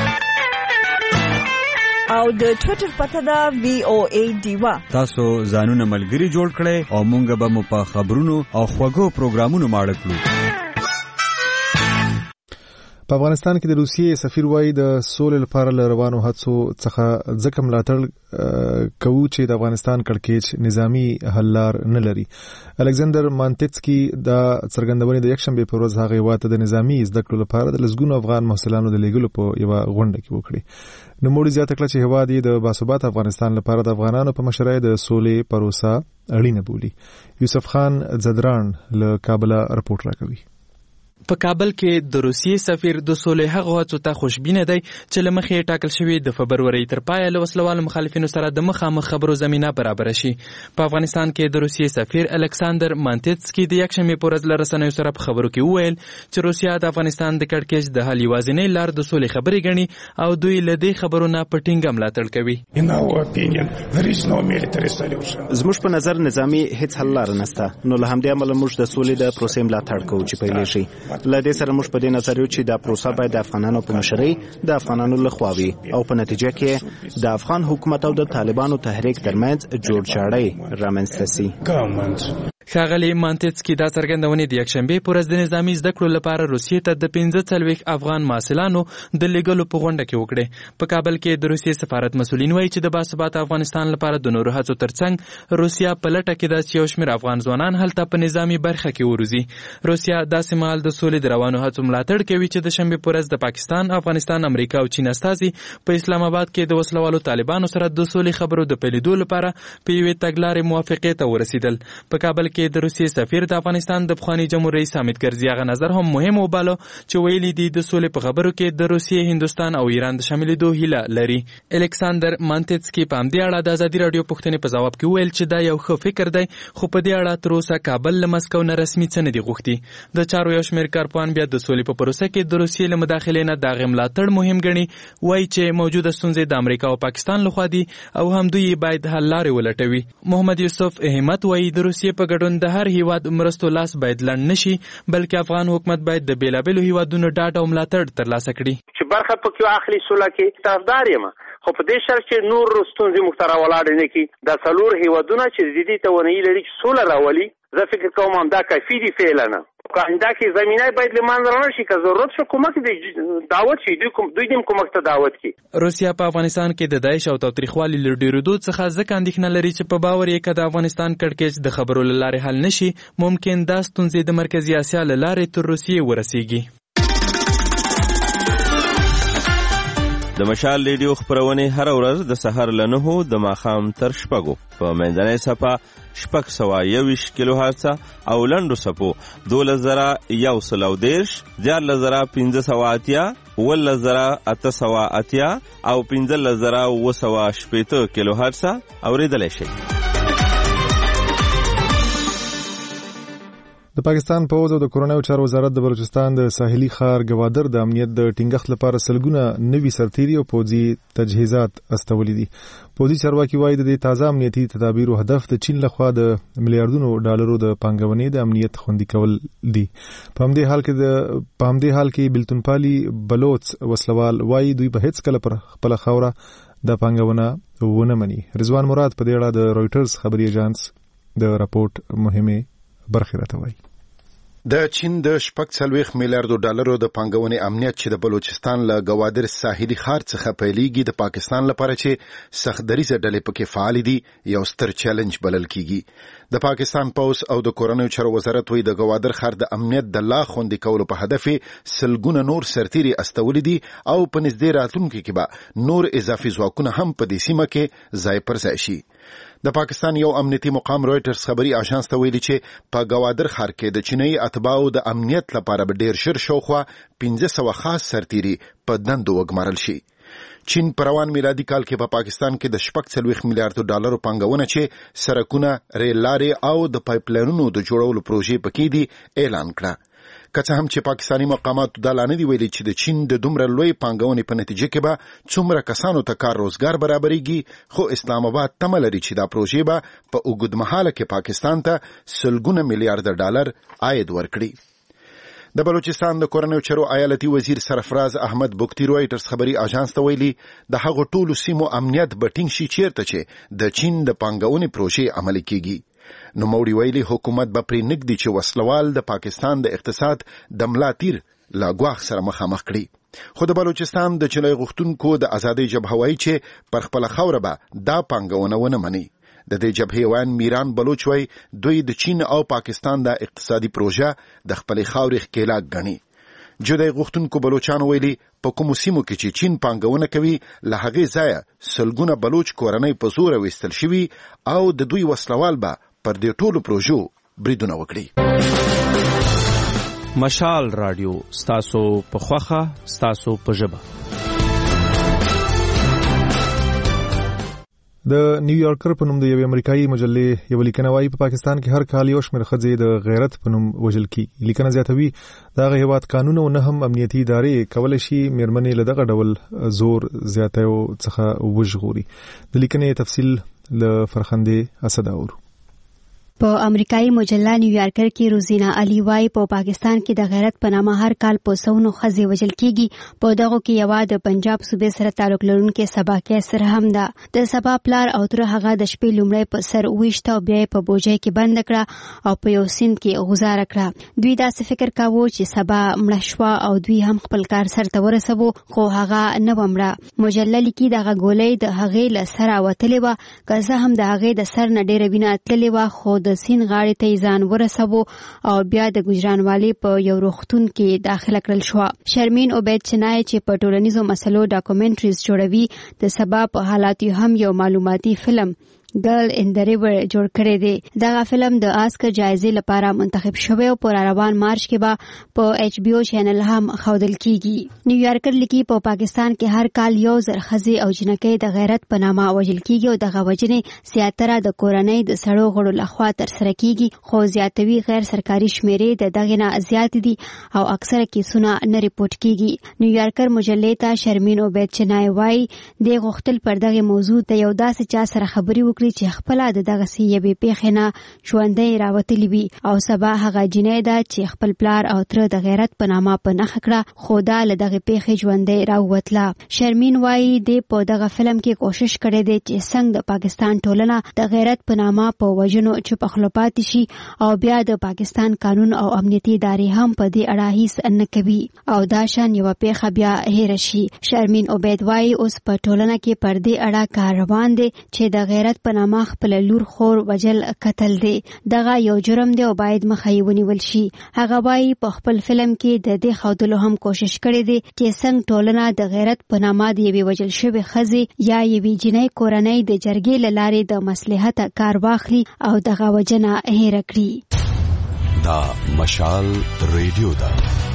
او د ټویټر پته ده وی او ای ډیوا. تاسو ځانونه ملګري جوړ کړئ او مونږ به مو په خبرونو او خوږو پروګرامونو ماړه کړو. په افغانستان کې د روسیې سفیر وایي د سولې لپاره له روانو هڅو څخه ځکه ملاتړ کوو چې د افغانستان کړکېچ نظامی حل لار نه لري. الکساندر مانټسکي دا څرګندونې د یکشنبې په ورځ هغه هېواد ته د نظامی زده کړو لپاره د لسګونو افغان محصلانو د لیږلو په یوه غونډه کې وکړې. نوموړي زیاته کړه چې هېواد یې د باثباته افغانستان لپاره د افغانانو په مشرۍ د سولې پروسه اړینه بولي. یوسف خان زدران له کابله رپورټ راکوي. په کابل کې د روسیې سفیر د سولې هغه هڅو ته خوشبینه دی چې له مخې ټاکل شوی د فبرورۍ تر پایه له وسلوالو مخالفینو سره د مخامخ خبرو زمینه برابر شي. په افغانستان کې د روسیې سفیر الکساندر مانټسکي د یکشنبې په ورځ له رسنیو سره په خبرو کې وویل چې روسیا د افغانستان د کړکېچ د حل یوازینۍ لار د سولې خبرې ګڼي او دوی له دې خبرو نه په ټینګه ملاتړ کوي. زموږ په نظر نظامي هیڅ حل لار نشته، نو له همدې امله موږ د سولې د پروسې ملاتړ کوو چې پیلېږي. له دې سره موږ په دې نظر یو چې دا پروسه باید د افغانانو په مشرۍ د افغانانو لخوا وي او په نتیجه کې د افغان حکومت او د طالبانو تحریک ترمنځ جوړجاړی رامنځته سي. ښاغلي مانټسکي دا څرګندونې د یکشنبې په ورځ د نظامي زده کړو لپاره روسیې ته د پنځه څلوېښت افغان محصلانو د لیږلو په غونډه کې وکړې. په کابل کې د روسیې سفارت مسؤلین وایي چې د باثباته افغانستان لپاره د نورو هڅو ترڅنګ روسیا په لټه کې ده چې یو شمېر افغان ځوانان هلته په نظامي برخه کې وروزي. روسیا داسې مهال د سولې د روانو هڅو ملاتړ کوي چې د شنبې په ورځ د پاکستان، افغانستان، امریکا او چین استازي په اسلام آباد کې د وسلوالو طالبانو سره د سولې خبرو د پیلېدو لپاره په یوې تګلارې موافقې ته ورسېدل. په کابل کې د روسیې سفیر د افغانستان د پخواني جمهور رئیس حامد کرزي هغه نظر هم مهم وباله چې ویلي دي د سولې په خبرو کې د روسیې، هندوستان او ایران د شاملېدو هیله لري. الکساندر مانټسکي په همدې اړه د ازادي راډیو پوښتنې په ځواب کې ویل چې دا یو ښه فکر دی، خو په دې اړه تر اوسه کابل له مسکو نه رسمي څه نه دي غوښتي. د چارو یو شمېر کارپوهان بیا د سولې په پروسه کې د روسیې له مداخلې نه د هغې ملاتړ مهم ګڼي. وایي چې موجوده ستونزې د امریکا او پاکستان لخوا دي او هم دوی باید حل لارې ولټوي. محمد یوسف احمد وایي د روسیې په ګډون د هر هیواد مرستو لاس باید لنډ نشي، بلکې افغان حکومت باید د بیلابیلو هیوادونو ډاډ او ملاتړ ترلاسه کړي. چې برخه پکې اخلي سوله کې طرفدار یم، خو په دې شرط چې نور ستونزې موږ ته راولاړې نه کړي. دا څلور هیوادونه چې د دې توانایي لري چې سوله راولي، زه فکر کوم همدا کافي دي فعلا. کاندا کې زمينه باید لمن رانه شي که ضرورت شو کومک دی دعوت شي دوی کوم دوی دیم کومک ته دعوت کی. روسیا په افغانستان کې د داعش او تاریخوالي لډیرودو څخه ځکه اندېښنه لري چې په باور یې کده افغانستان کړکېچ د خبرو لاره حل نشي ممکن دا ستونزې د مرکزی اسیا لاره تر روسیې ورسیږي. د مشال ریډیو خبرونه هر ورځ د سحر له نهو د ماښام تر شپږو په منځنۍ صفه شپږ سوه یوویش کیلو هرڅه او لنډو صفو دولس زره یو سل او دېرش دیارلس زره پنځه سوه اتیا اوولس زره اته سوه اتیا او پنځلس زره اوه سوه شپېته کیلو هرڅه اورېدلی شئ. د پاکستان پوځ او د کورنیو چارو وزارت د بلوچستان د ساحلي ښار ګوادر د امنیت د ټینګښت لپاره سلګونه نوي سرتیري او پوځي تجهیزات استولي دي. پوځي چارواکي وایي د تازه امنیتي تدابیرو هدف د چین لخوا د میلیارډونو ډالرو د پانګونې د امنیت خوندي کول دي. په همدې حال کې د په همدې حال کې بلتونپالي بلوچ وسلوال وایي دوی په هیڅ کله پر خپل خوره د پانګونه ونه مني. رضوان مراد په دې اړه د رويټرز خبري ایجانس د راپورټ مهمه برخه راته وایي. د چین د شپږ څلوېښت میلیارډو ډالرو د پانګونې امنیت چې د بلوچستان له ګوادر ساحلي ښار څخه پیلېږي د پاکستان لپاره چې سختدریزه ډلې پکې فعال دي یو ستر چیلنج بلل کیږي. د پاکستان پوځ او د کورنیو چارو وزارت وایي د ګوادر ښار د امنیت د لا خوندي کولو په هدف سلګونه نور سرتیري استولي دي او په نږدې راتلونکي کې به نور اضافي ځواکونه هم په دې سیمه کې ځای پر ځای شي. د پاکستان یو امنیتي مقام رويټرز خبري اژانس ته ویلي چې په ګوادر ښار کې د چینی اتباعو د امنیت لپاره به ډیر شر شوخوا پنځه سوه خاص سرتیري په دندو وګمارل شي. چین په روان میلادي کال کې په پاکستان کې د شپږ څلوېښت میلیارډ ډالرو پانګونه چې سړکونه، ریل لارې او د پایپ لاینونو د جوړولو پروژې پکې دي اعلان کړه. که څه هم چې پاکستاني مقامات دا لا نه دي ویلي چې د چین د دومره لوی پانګونې په نتیجه کې به څومره کسانو ته کار روزګار برابرېږي، خو اسلام آباد تمه لري چې دا پروژې به په اوږدمهاله کې پاکستان ته سلګونه میلیارډ ډالر عاید ورکړي. د بلوچستان د کورنیو چارو ایالتي وزیر سرفراز احمد بوکتی رويټرز خبري اژانس ته ویلي د هغو ټولو سیمو امنیت به ټینګ شي چیرته چې د چین د پانګونې پروژې عملي کیږي. نو موري ویلي حکومت به پرې نږدې چې وسلوال د پاکستان د اقتصاد د ملا تیر لا ګواښ سره مخامخ کړي. خو د بلوچستان د چلای غوښتونکو د ازادۍ جبهه وایي چې پر خپل خوره به دا پانګونه ونه مني. د دې جبهې وان میران بلوچ وایي دوی د چین او پاکستان د اقتصادي پروژه د خپلې خاورې ښکېلاک ګڼي. جدای غوښتونکو بلوچانو ویلي په کومو سیمو کې چې چین پانګونه کوي له هغې ځایه سلګونه بلوچ کورنۍ په زوره ویستل شوي او د دوی وسلوال به پر دې ټولو پروژو بریدونه وکړي. مشال رادیو ستاسو په خوخه ستاسو په ژبه. د نیویارکر په نوم د یوې امریکایي مجلې یو لیکنه وايي په پاکستان کې هر کال یو شمېر ښځې د غیرت په نوم وژل کیږي. لیکنه زیاتوي د هغه هیواد قانون او نه هم امنیتي ادارې کولی شي مېرمنې له دغه ډول زور زیاتیو څخه وژغوري. د لیکنې تفصیل له فرخندې اسد اورو. په امریکایي مجله نیویارکر کې روزینا علي وايي په پاکستان کې د غیرت په نامه هر کال په سونو ښځې وژل کیږي. په دغه کې یو د پنجاب صوبې سره تعلق لرونکي سبا کیسر هم ده. د سبا پلار او تر هغه د شپې لومړی په سر وښته او بیا په بوجۍ کې بند کړه او په یو سیند کې غزاره کړه. دوی داسې فکر کاوه چې سبا مړه شوه او دوی هم خپل کار سرته ورسوي، خو هغه نه و مړه. مجله لیکي دغه ګولۍ د هغې له سره وتلې وه، که څه هم د هغې د سر نه ډېره وینه تللې وه، خو د سین غاړې ته ځان ورسوه او بیا د ګجرانوالي په یو روغتون کې داخله کړل شو. شرمین عبید چنای چې په ټولنیزو مسلو ډاکومنټریز جوړوي د سبا په حالاتو هم یو معلوماتي فلم ګرل ان د ریور جوړ کړی دی. دغه فلم د آسکر جایزې لپاره منتخب شوی او په روان مارچ کې به په ایچ بی او چینل هم ښودل کیږي. نیویارکر لیکي په پاکستان کې هر کال یو زر ښځې او جنکۍ د غیرت په نامه وژل کیږي او دغه وژنې زیاتره د کورنۍ د سړو غړو لخوا ترسره کیږي، خو زیاتوي غیر سرکاري شمیرې د دغه نه زیات دي او اکثره کیسونه نه ریپورت کیږي. نیویارکر مجلې ته شرمین عبید چنای وايي د غوښتل پر دغه موضوع د یو داسې چا سره خبري وکړي کړی چې خپل د دغه سیبې پیښنه ژوندۍ راوتلی وي او سبا هغه جنۍ ده چې خپل پلار او تر د غیرت په نامه په نخ کړه خو دا له دغه پیښې ژوندۍ راووتله. شرمین وایي د په دغه فلم کې کوشش کړی دی چې څنګه د پاکستان ټولنه د غیرت په نامه په وژنو چوپ خوله پاتې شي او بیا د پاکستان قانون او امنیتي ادارې هم په دې اړه هیڅ نه کوي او دا شان یوه پیښه بیا هېره شي. شرمین عبید وایي اوس په ټولنه کې پر دې اړه کار روان دی چې د غیرت په نامه خپل لور خور وجل قتل دی. دغه یو جرم دی او باید مخه یې ونیول شي. هغه وایي په خپل فلم کې د دې ښودلو هم کوشش کړی دی چې څنګه ټولنه د غیرت په نامه د یوې وجل شوې ښځې یا یوې جنۍ کورنۍ د جرګې له لارې د مصلحته کار واخلي او دغه وجنه هېره کړي. دا مشال ریډیو ده.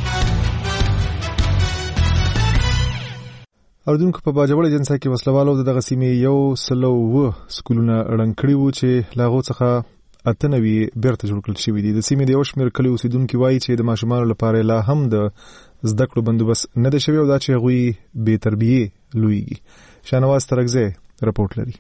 اردوونکو په باجوړ جنسا کې وسلوالو دغه سیمې یو سلو و سکولونه رنګ کړي وو چې لاغو څخه اته نوي بیرته جوړ کړل شوي دي. د سیمې د یو شمېر کلي اوسیدونکي وایي چې د ماشومانو لپاره لا هم د زده کړو بندوبست نه دی شوی او دا چې هغوی بې تربیې لویږي. شاهنواز ترکزی رپورټ لري.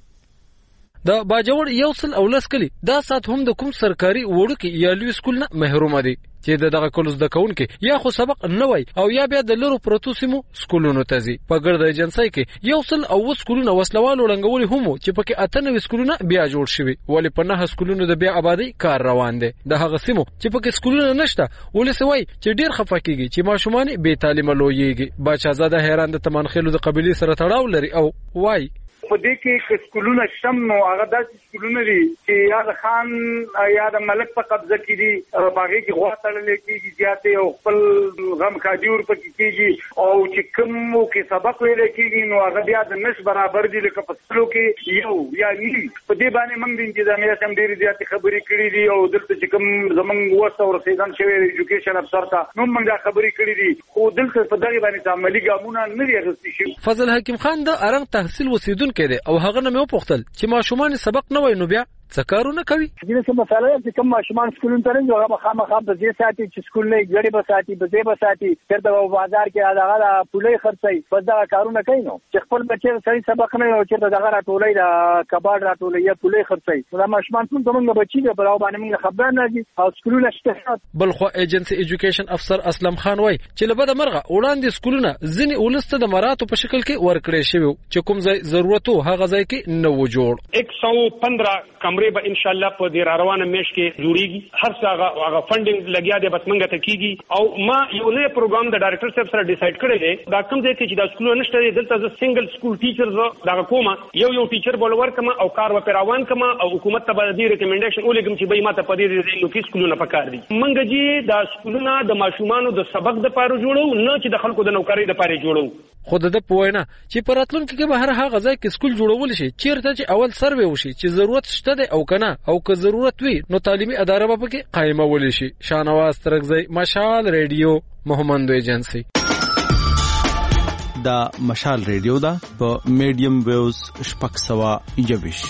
د باجوړ یو سل او لس کلي دا سات هم د کوم سرکاري وړوکي یا لوی سکول نه محرومه دي چې دغه کلو زده کوونکي یا خو سبق نه وای او یا بیا د لرو پروتو سیمو سکولونو ته ځي. په ګرد ایجنسۍ کې یو سل او سکولونه وسلوالو رنګولي هم چې پکې اته نوي سکولونه بیا جوړ شوي ولې په نه سکولونو د بیا آبادی کار روان دی. د هغه سیمو چې پکې سکولونه نشته ولې سوي چې ډیر خفه کیږي چې ماشومان بې تعلیمه لویږي. بچازاده حیران د تمنخیلو د قبيله سره تړاو لري او وای په دې کې سکولونه شم نو هغه داسې سکولونه دي چې یا د خان یا د ملک په قبضه کې دي باغې کې غوا تړلې کېږي زیاتې او خپل غم کادي ورپکې کېږي او چې کوم کې سبق ویل کېږي نو هغه بیا د نش برابر دي لکه په سلو کې یو یا نیم. په دې باندې موږ د انتظامیه هم ډېرې زیاتې خبرې کړې دي او دلته چې کوم زموږ وسه او رسېدن شوی ایجوکیشن افسر ته نو موږ دا خبرې کړې دي خو دلته په دغه باندې عملي ګامونه نه دي اخیستل شوي. فضل حکیم خان د ارنګ تحصیل وسیدونکو او هغه نه مې وپوښتل چې ماشومان سبق نه وای نو بیا څه کارونه کوي. دې څه مسله چې کوم ماشومان سکولونو ته راځي هغه خامخا په دې ساتي چې سکول نه غړي به ساتي به دې به ساتي تر د بازار کې هغه پولې خرڅي بس دا کارونه کوي نو چې خپل بچي صحیح سبق نه او چې دغه راټولې د کباړ راټولې یا پولې خرڅي دا ماشومان ټول څنګه بچي به براو باندې موږ خبر نه دي او سکولونه شته. بل خو ایجنسی ایجوکیشن افسر اسلم خان وای چې لبد مرغه وړاندې سکولونه ځنی ولسته د مراتو په شکل کې ورکړې شوی چې کوم ځای ضرورت هغه ځای کې نه و جوړ. एक सौ पंद्रह कमरे به ان شاء الله په دې روانه میش کې جوړیږي. هر څه هغه فندینګ لګیا دی بس منګه ته کیږي او ما یو نه پروګرام د ډایریکټر صاحب سره ډیسایډ کړی دی دا کوم ځای کې چې دا سکول نشته دلته ز سنگل سکول ټیچرز دا کومه یو یو ټیچر بولور کما او کار و پیروان کما او حکومت ته به دې ریکمنډیشن ولګم چې به ماته په دې لوکي سکولونه پکار دي. منګه جی دا سکولونه د ماشومانو د سبق د پاره جوړو نه چې د خلکو د نوکری د پاره جوړو. خود د پوینه چې پراتلونکو کې به هر هغه ځای کې سکول جوړول شي چیرته چې اول سروې وشي چې ضرورت شته دی او کنه او که ضرورت وي نو تعلیمي اداره به پکې قائمه ول شي. شاهنواز ترکزی مشال ریډیو محمد ایجنسی. دا مشال ریډیو دا په میډیم ویوز شپږ سوه یوویش.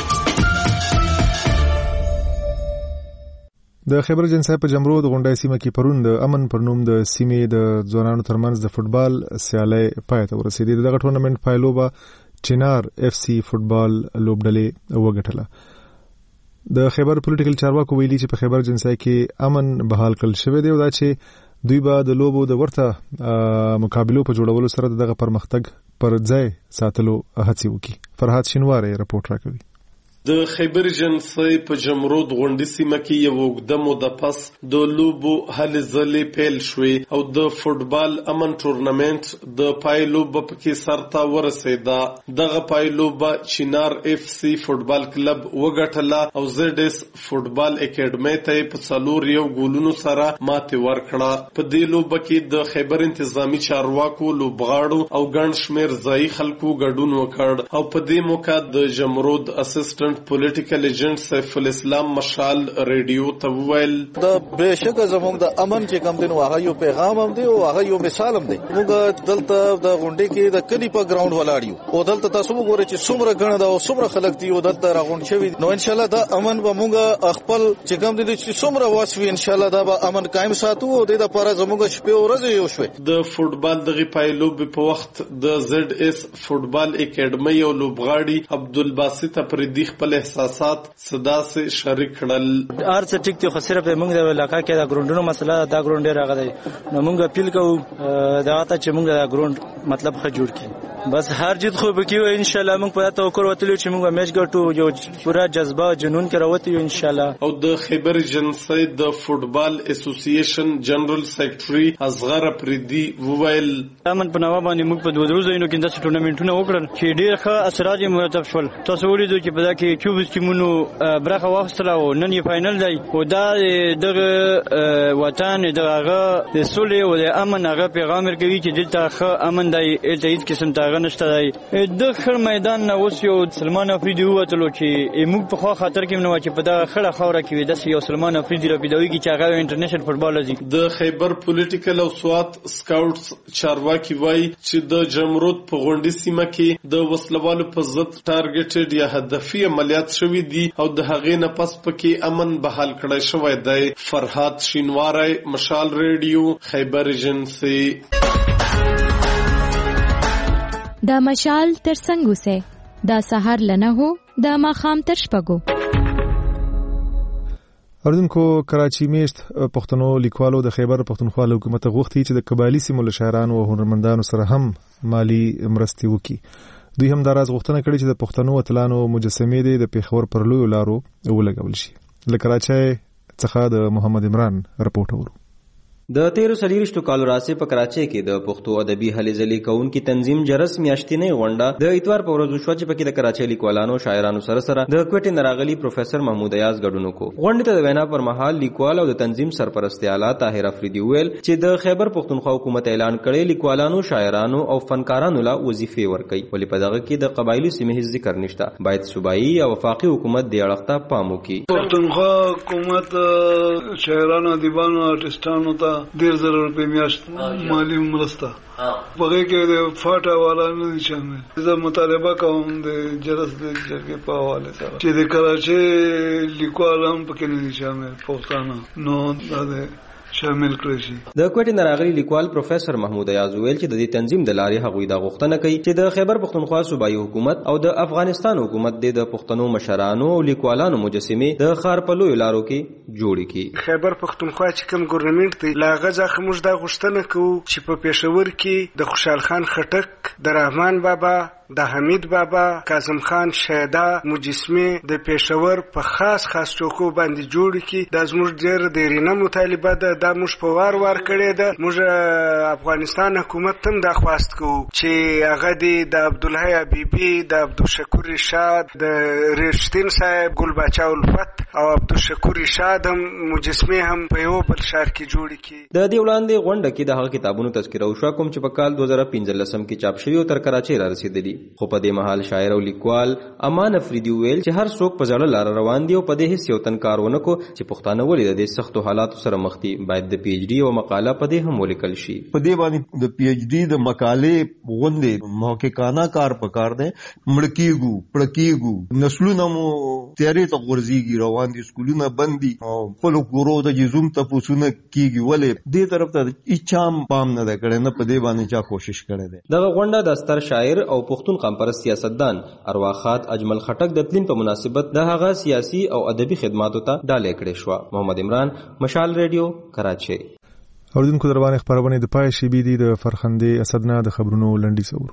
د خیبر جنسای په جمرو د غونډای سیمه کې پرون د امن پر نوم د سیمې د ځوانانو ترمنځ د فوتبال سیالي پای ته ورسېدې. دغه ټورنمنت پایلوبه چنار اف سی فوتبال لوبډلې وګټله. د خیبر پولیټیکل چارواکو ویلي چې په خیبر جنسای کې امن بحال کړل شوی دی او دا چې دوی به د لوبو د ورته مقابلو په جوړولو سره دغه پرمختګ پر ځای ساتلو هڅې وکړي. فرحات شینواری رپورټ راکوي. د خیبر جنسۍ په جمرود غونډې سیمه کې یو اوږده موده پس د لوبو هلې ځلې پیل شوې او د فوټبال امن ټورنمنت د پای لوبه پکې سرته ورسېده. دغه پای لوبه چنار اف سی فوټبال کلب وګټله او زد اس فوټبال اکیډمۍ ته په څلور یو ګولونو سره ماتې ورکړه. په دې لوبه کې د خیبر انتظامی چارواکو لوبغاړو او ګڼ شمېر ځایي خلکو ګډون وکړ او په دې موقع د جمرود اسسټنټ پولیټیکل ایجنټ سیف الاسلام مشال ریډیو ته وویل دا بهشکه زموږ د امن چې کوم دین هغه یو پیغام هم دی او هغه یو مثال هم دی. موږ دلته د غونډې کې د کلی په ګراوند ولاړیو او دلته تاسو وګورئ چې څومره غڼه دا او څومره خلک دی او دلته راغونډ شوی نو ان شاء الله دا امن به موږ خپل چې کوم دي چې څومره واسوي ان شاء الله دا به امن قائم ساتو او د لپاره زموږ شپه او ورځ یو شوي. د فوټبال دغه پایلوب په وخت د زد اس فوټبال اکیډمۍ او لوبغاړي عبدالباسط پردیخ خپل احساسات صدا سره شریک کړل. ارڅ ټیک ته خو صرف موږ د علاقې کې د ګروندونو مسله دا ګروند راغلی نو موږ اپیل کوو دا ته چې موږ د ګروند مطلب ښه جوړ کړو. بس هر جد خو بکیو ان شاء الله موږ په توکل وتلو چې موږ میچ ګټو یو پورا جذبه جنون کې راوته ان شاء الله. او د خیبر جنسي د فوتبال اسوسییشن جنرال سیکریټري اصغر پردي وویل امن په نوو باندې موږ په دوه ورځو کې د ټورنمنټونو وکړل چې ډیر ښه اثرات یې مرتب شول. تاسو ولیدو چې په دا کې چوبیس ټیمونو برخه واخیستله او نن یې فائنل دی او دا دغه وطن دغه د سولې او د امن هغه پیغام ورکوي چې دلته ښه امن دی الته هیڅ قسم ته نشته دی. د خړ میدان نه اوس یو سلمان افریدي ووتلو چې موږ په خوا خاطر کې نو چې په دا خړه خاوره کې وي داسې یو سلمان افریدي را پیدا ویږي چې هغه انټرنیشنل فوټبال لري. د خیبر پولیټیکل او سوات سکاوټس چارواکي وایي چې د جمرود په غونډې سیمه کې د وسلوالو په ضد ټارګټډ یا هدفي عملیات شوي دي او د هغې نه پس پکې امن بحال کړی شوی دی. فرهاد شینواری، مشال ریډیو، خیبر ایجنسی. دا مشال تر څنګه سه دا سحر لنه هو دا ماخام تر شپګو. اوردونکو کراچي میشت پښتنو لیکوالو د خیبر پښتونخوا حکومت غوښتي چې د قبایلی سیمو له شاعرانو او هنرمندانو سره هم مالی مرستې وکړي. دوی هم دا راز غوښتنه کړې چې د پښتنو اتلانو مجسمې د پیښور پر لویو لارو ولګول شي. له کراچۍ څخه د محمد عمران رپورټ اورو. د تیرو سلیریشتو کالو راسې په کراچۍ کې د پښتو ادبي هلې ځلې کوونکي تنظیم جرس میاشتنۍ غونډه د اتوار په ورځ وشوه چې پکې د کراچۍ لیکوالانو شاعرانو سره سره د کوټې نه راغلي پروفیسور محمود ایاز ګډون وکړو. غونډې ته د وینا پر مهال لیکوال او د تنظیم سرپرست اعلی طاهر افریدي ویل چې د خیبر پښتونخوا حکومت اعلان کړی لیکوالانو شاعرانو او فنکارانو لا وظیفې ورکړي ولې په دغه کې د قبایلی سیمې هیڅ ذکر نشته. باید صوبایي او وفاقي حکومت دې اړخ ته پام وکړي. پښتونخوا حکومت شاعرانو ادیبانو آرټسټانو ته ډېر ضرورت په میاشت مالی مرسته پغې کې د فاټا والا نه دي شامل. زه مطالبه کوم د جرس د جرګې په حواله سره چې د کراچۍ لیکوال هم پکې نه دي شامل پښتانه نو دا شامل کړی شي. د کوټې نه راغلي لیکوال پروفیسور محمود ایاز ویل چې د دې تنظیم د لارې هغوی دا غوښتنه کوي چې د خیبر پښتونخوا صوبایي حکومت او د افغانستان حکومت د پښتنو مشرانو او لیکوالانو مجسمې د ښار په لویو لارو کې جوړې کړي. خیبر پښتونخوا چې کوم ګورنمنت دی لا غزا خموږ دا غوښتنه کوو چې په پېښور کې د خوشحال خان خټک، د رحمان بابا، د حمید بابا، کاظم خان شیدا مجسمه د پېښور په خاص خاص چوکو باندې جوړ کی. دا زموږ ډېر ډېرینه مطالبه ده. دا موږ په وار وار کړې ده. موږ افغانستان حکومت هم دا خواست کوو چې هغه د عبدالحی حبیبي، د عبدالشکور رشاد، د ریشتین صاحب، ګل باچا الفت او عبدالشکور رشاد هم مجسمه هم په یو بل ښار کې جوړ کی. د دې وړاندې غونډه کې د هغه کتابونو تذکره وشوه کوم چې په کال دوه زره پنځلسم کې چاپ شوي او تر کراچۍ را رسیدلي. خو په دې مهال شاعر او لیکوال امان افریدي ویل چې هر څوک په ځړه لار روان دي او په دې هیڅ یو تن کارونه کو چې پښتانه ولې د دې سختو حالاتو سره مخ دي. باید د پی ایچ ډي او مقاله په دې هم ولیکل شي. په دې باندې د پی ایچ ډي د مقالې غونډې محققانه کار پکار دی. مړکیګو پړکیګو نسلونه مو تیارې ته غورځيږي، روان دي، سکولونه بند دي او خپل ګورو د جزوم ته پوسونه کیږي. ولې دې طرف ته هیڅ پام نه کړي، نه په دې باندې چا کوشش کړي دی. دغه غونډه د ستر شاعر او پښتون قمپرست سیاستدان ارواخات اجمل خټک د تلین په مناسبت د هغه سیاسي او ادبي خدماتو ته ډالۍ کړې شو. محمد عمران، مشال ریډیو، کراچۍ. اوردونکو دروازه خبرونه د پای شي بي دي د فرخندې اسدنا د خبرونو لنډي سورو.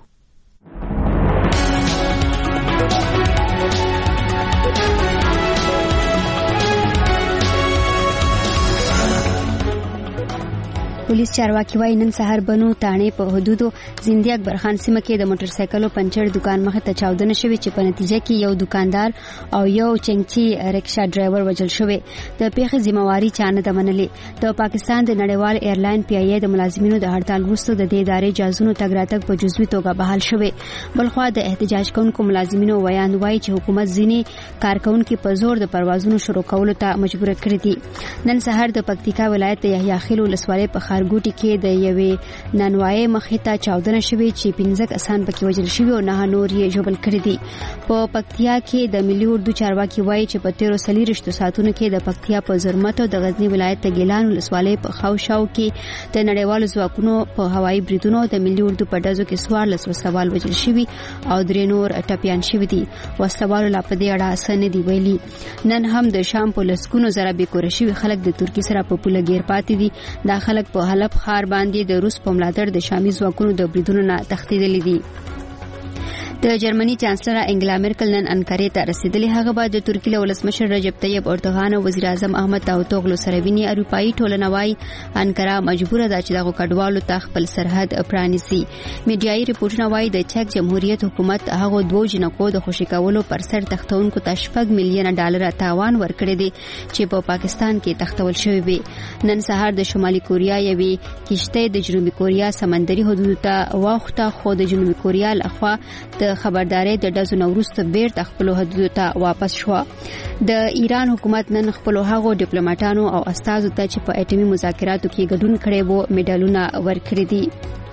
پولیس چارواکي وايي نن سهار بنو تانې په حدودو زندي اکبر خان سیمه کې د موټر سایکلو پنچر دکان مخه ته چاودنه شوې چې په نتیجه کې یو دکاندار او یو چنګچي رکشا ډرایور وژل شوی. د پیښې ذمہواری چا نه ده منلې. د پاکستان د نړیوال ایرلاین پی ای د ملازمینو د هړتال وروسته د دې ادارې جازونو تګ راتګ په جزوي توګه بحال شوی. بلخوا د احتجاج کوونکو ملازمینو ویان وايي چې حکومت ځینې کارکونکو په زور د پروازونو شروع کولو ته مجبور کړی دي. نن سهار د پکتیکا ولایت د یحیی خیل ولسوالۍ په ښار ښارګوټي کې د یوې نانوایي مخې ته چاودنه شوې چې پنځه کسان پکې وژل شوي او نه نور یې ژوبل کړي دي. په پکتیا کې د ملي اردو چارواکي وایي چې په تیرو څلېرویشتو ساعتونو کې د پکتیا په زرمت او د غزنی ولایت د ګیلان ولسوالۍ په خاوشاو کې د نړیوالو ځواکونو په هوایي بریدونو د ملي اردو په ډزو کې څوارلس وسلوال وژل شوي او درې نور ټپیان شوي دي. وسلوالو لا په دې اړه څه نه دي ویلي. نن هم د شام په لسګونو زره بېکوره شوي خلک د ترکیې سره په پوله ګیر پاتې دي. دا خلک په حلب ښار باندې د روس په ملاتړ د شامي ځواکونو د بریدونو نه تښتېدلي دي. د جرمني چانسلر انګلا مرکل نن انکارې ته رسیدلې. هغه بعد د ترکیې له ولسمشر رجب طیب اردوغان او وزیر اعظم احمد داوطوغلو سره ویني. اروپایي ټولنه وايي انکارا مجبوره ده چې دغه کډوالو ته خپل سرحد پرانیسي. میډیایي رپورټونه وايي د چک جمهوریت حکومت هغه دوه جنکو د خوشي کولو پر سر تختونکو ته شپږ میلیونه ډالر تاوان ورکړی دی چې په پاکستان کې تختول شوی وي. نن سهار د شمالي کوریا یوې کشته د جنوبي کوریا سمندري حدود ته واوښته خو د جنوبي کوریا لخوا د خبرداري د ډزو نو وروسته بیرته خپل حدود ته واپس شو. د ایران حکومت نن خپل هغو ډیپلوماټانو او استادو ته چې په اټومي مذاکراتو کې ګډون کړي وو میډالونه ورکړي دي.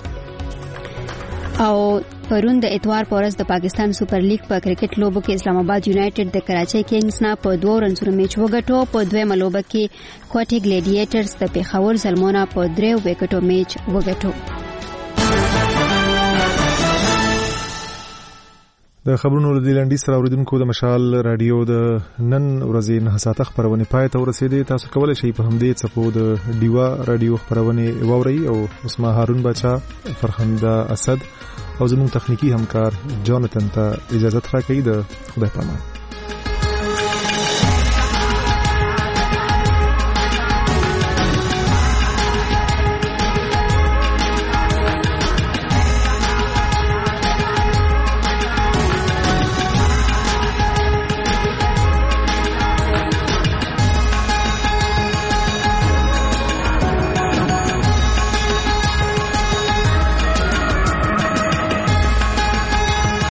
او پرون د اتوار په ورځ د پاکستان سپر لیګ په کرکټ لوبو کې اسلام آباد یونایټډ د کراچۍ کینګز نه په دوه رنزونو میچ وګټو. په دویمه لوبه کې کوټي ګلیډیټرز د پیښور زلمونه په دریو وکټو میچ وګټو. د خبرونو د لنډي سره اوریدونکو د مشال رادیو د نن ورځې نه ساعت خبرونه پای ته ورسېدې. تاسو کولای شئ په همدې څپو د ډیوا رادیو خبرونه واورئ او اسما هارون بچا فرخنده اسد او زموږ تخنیکی همکار جانتن ته اجازه راکړئ. د خدای پامان.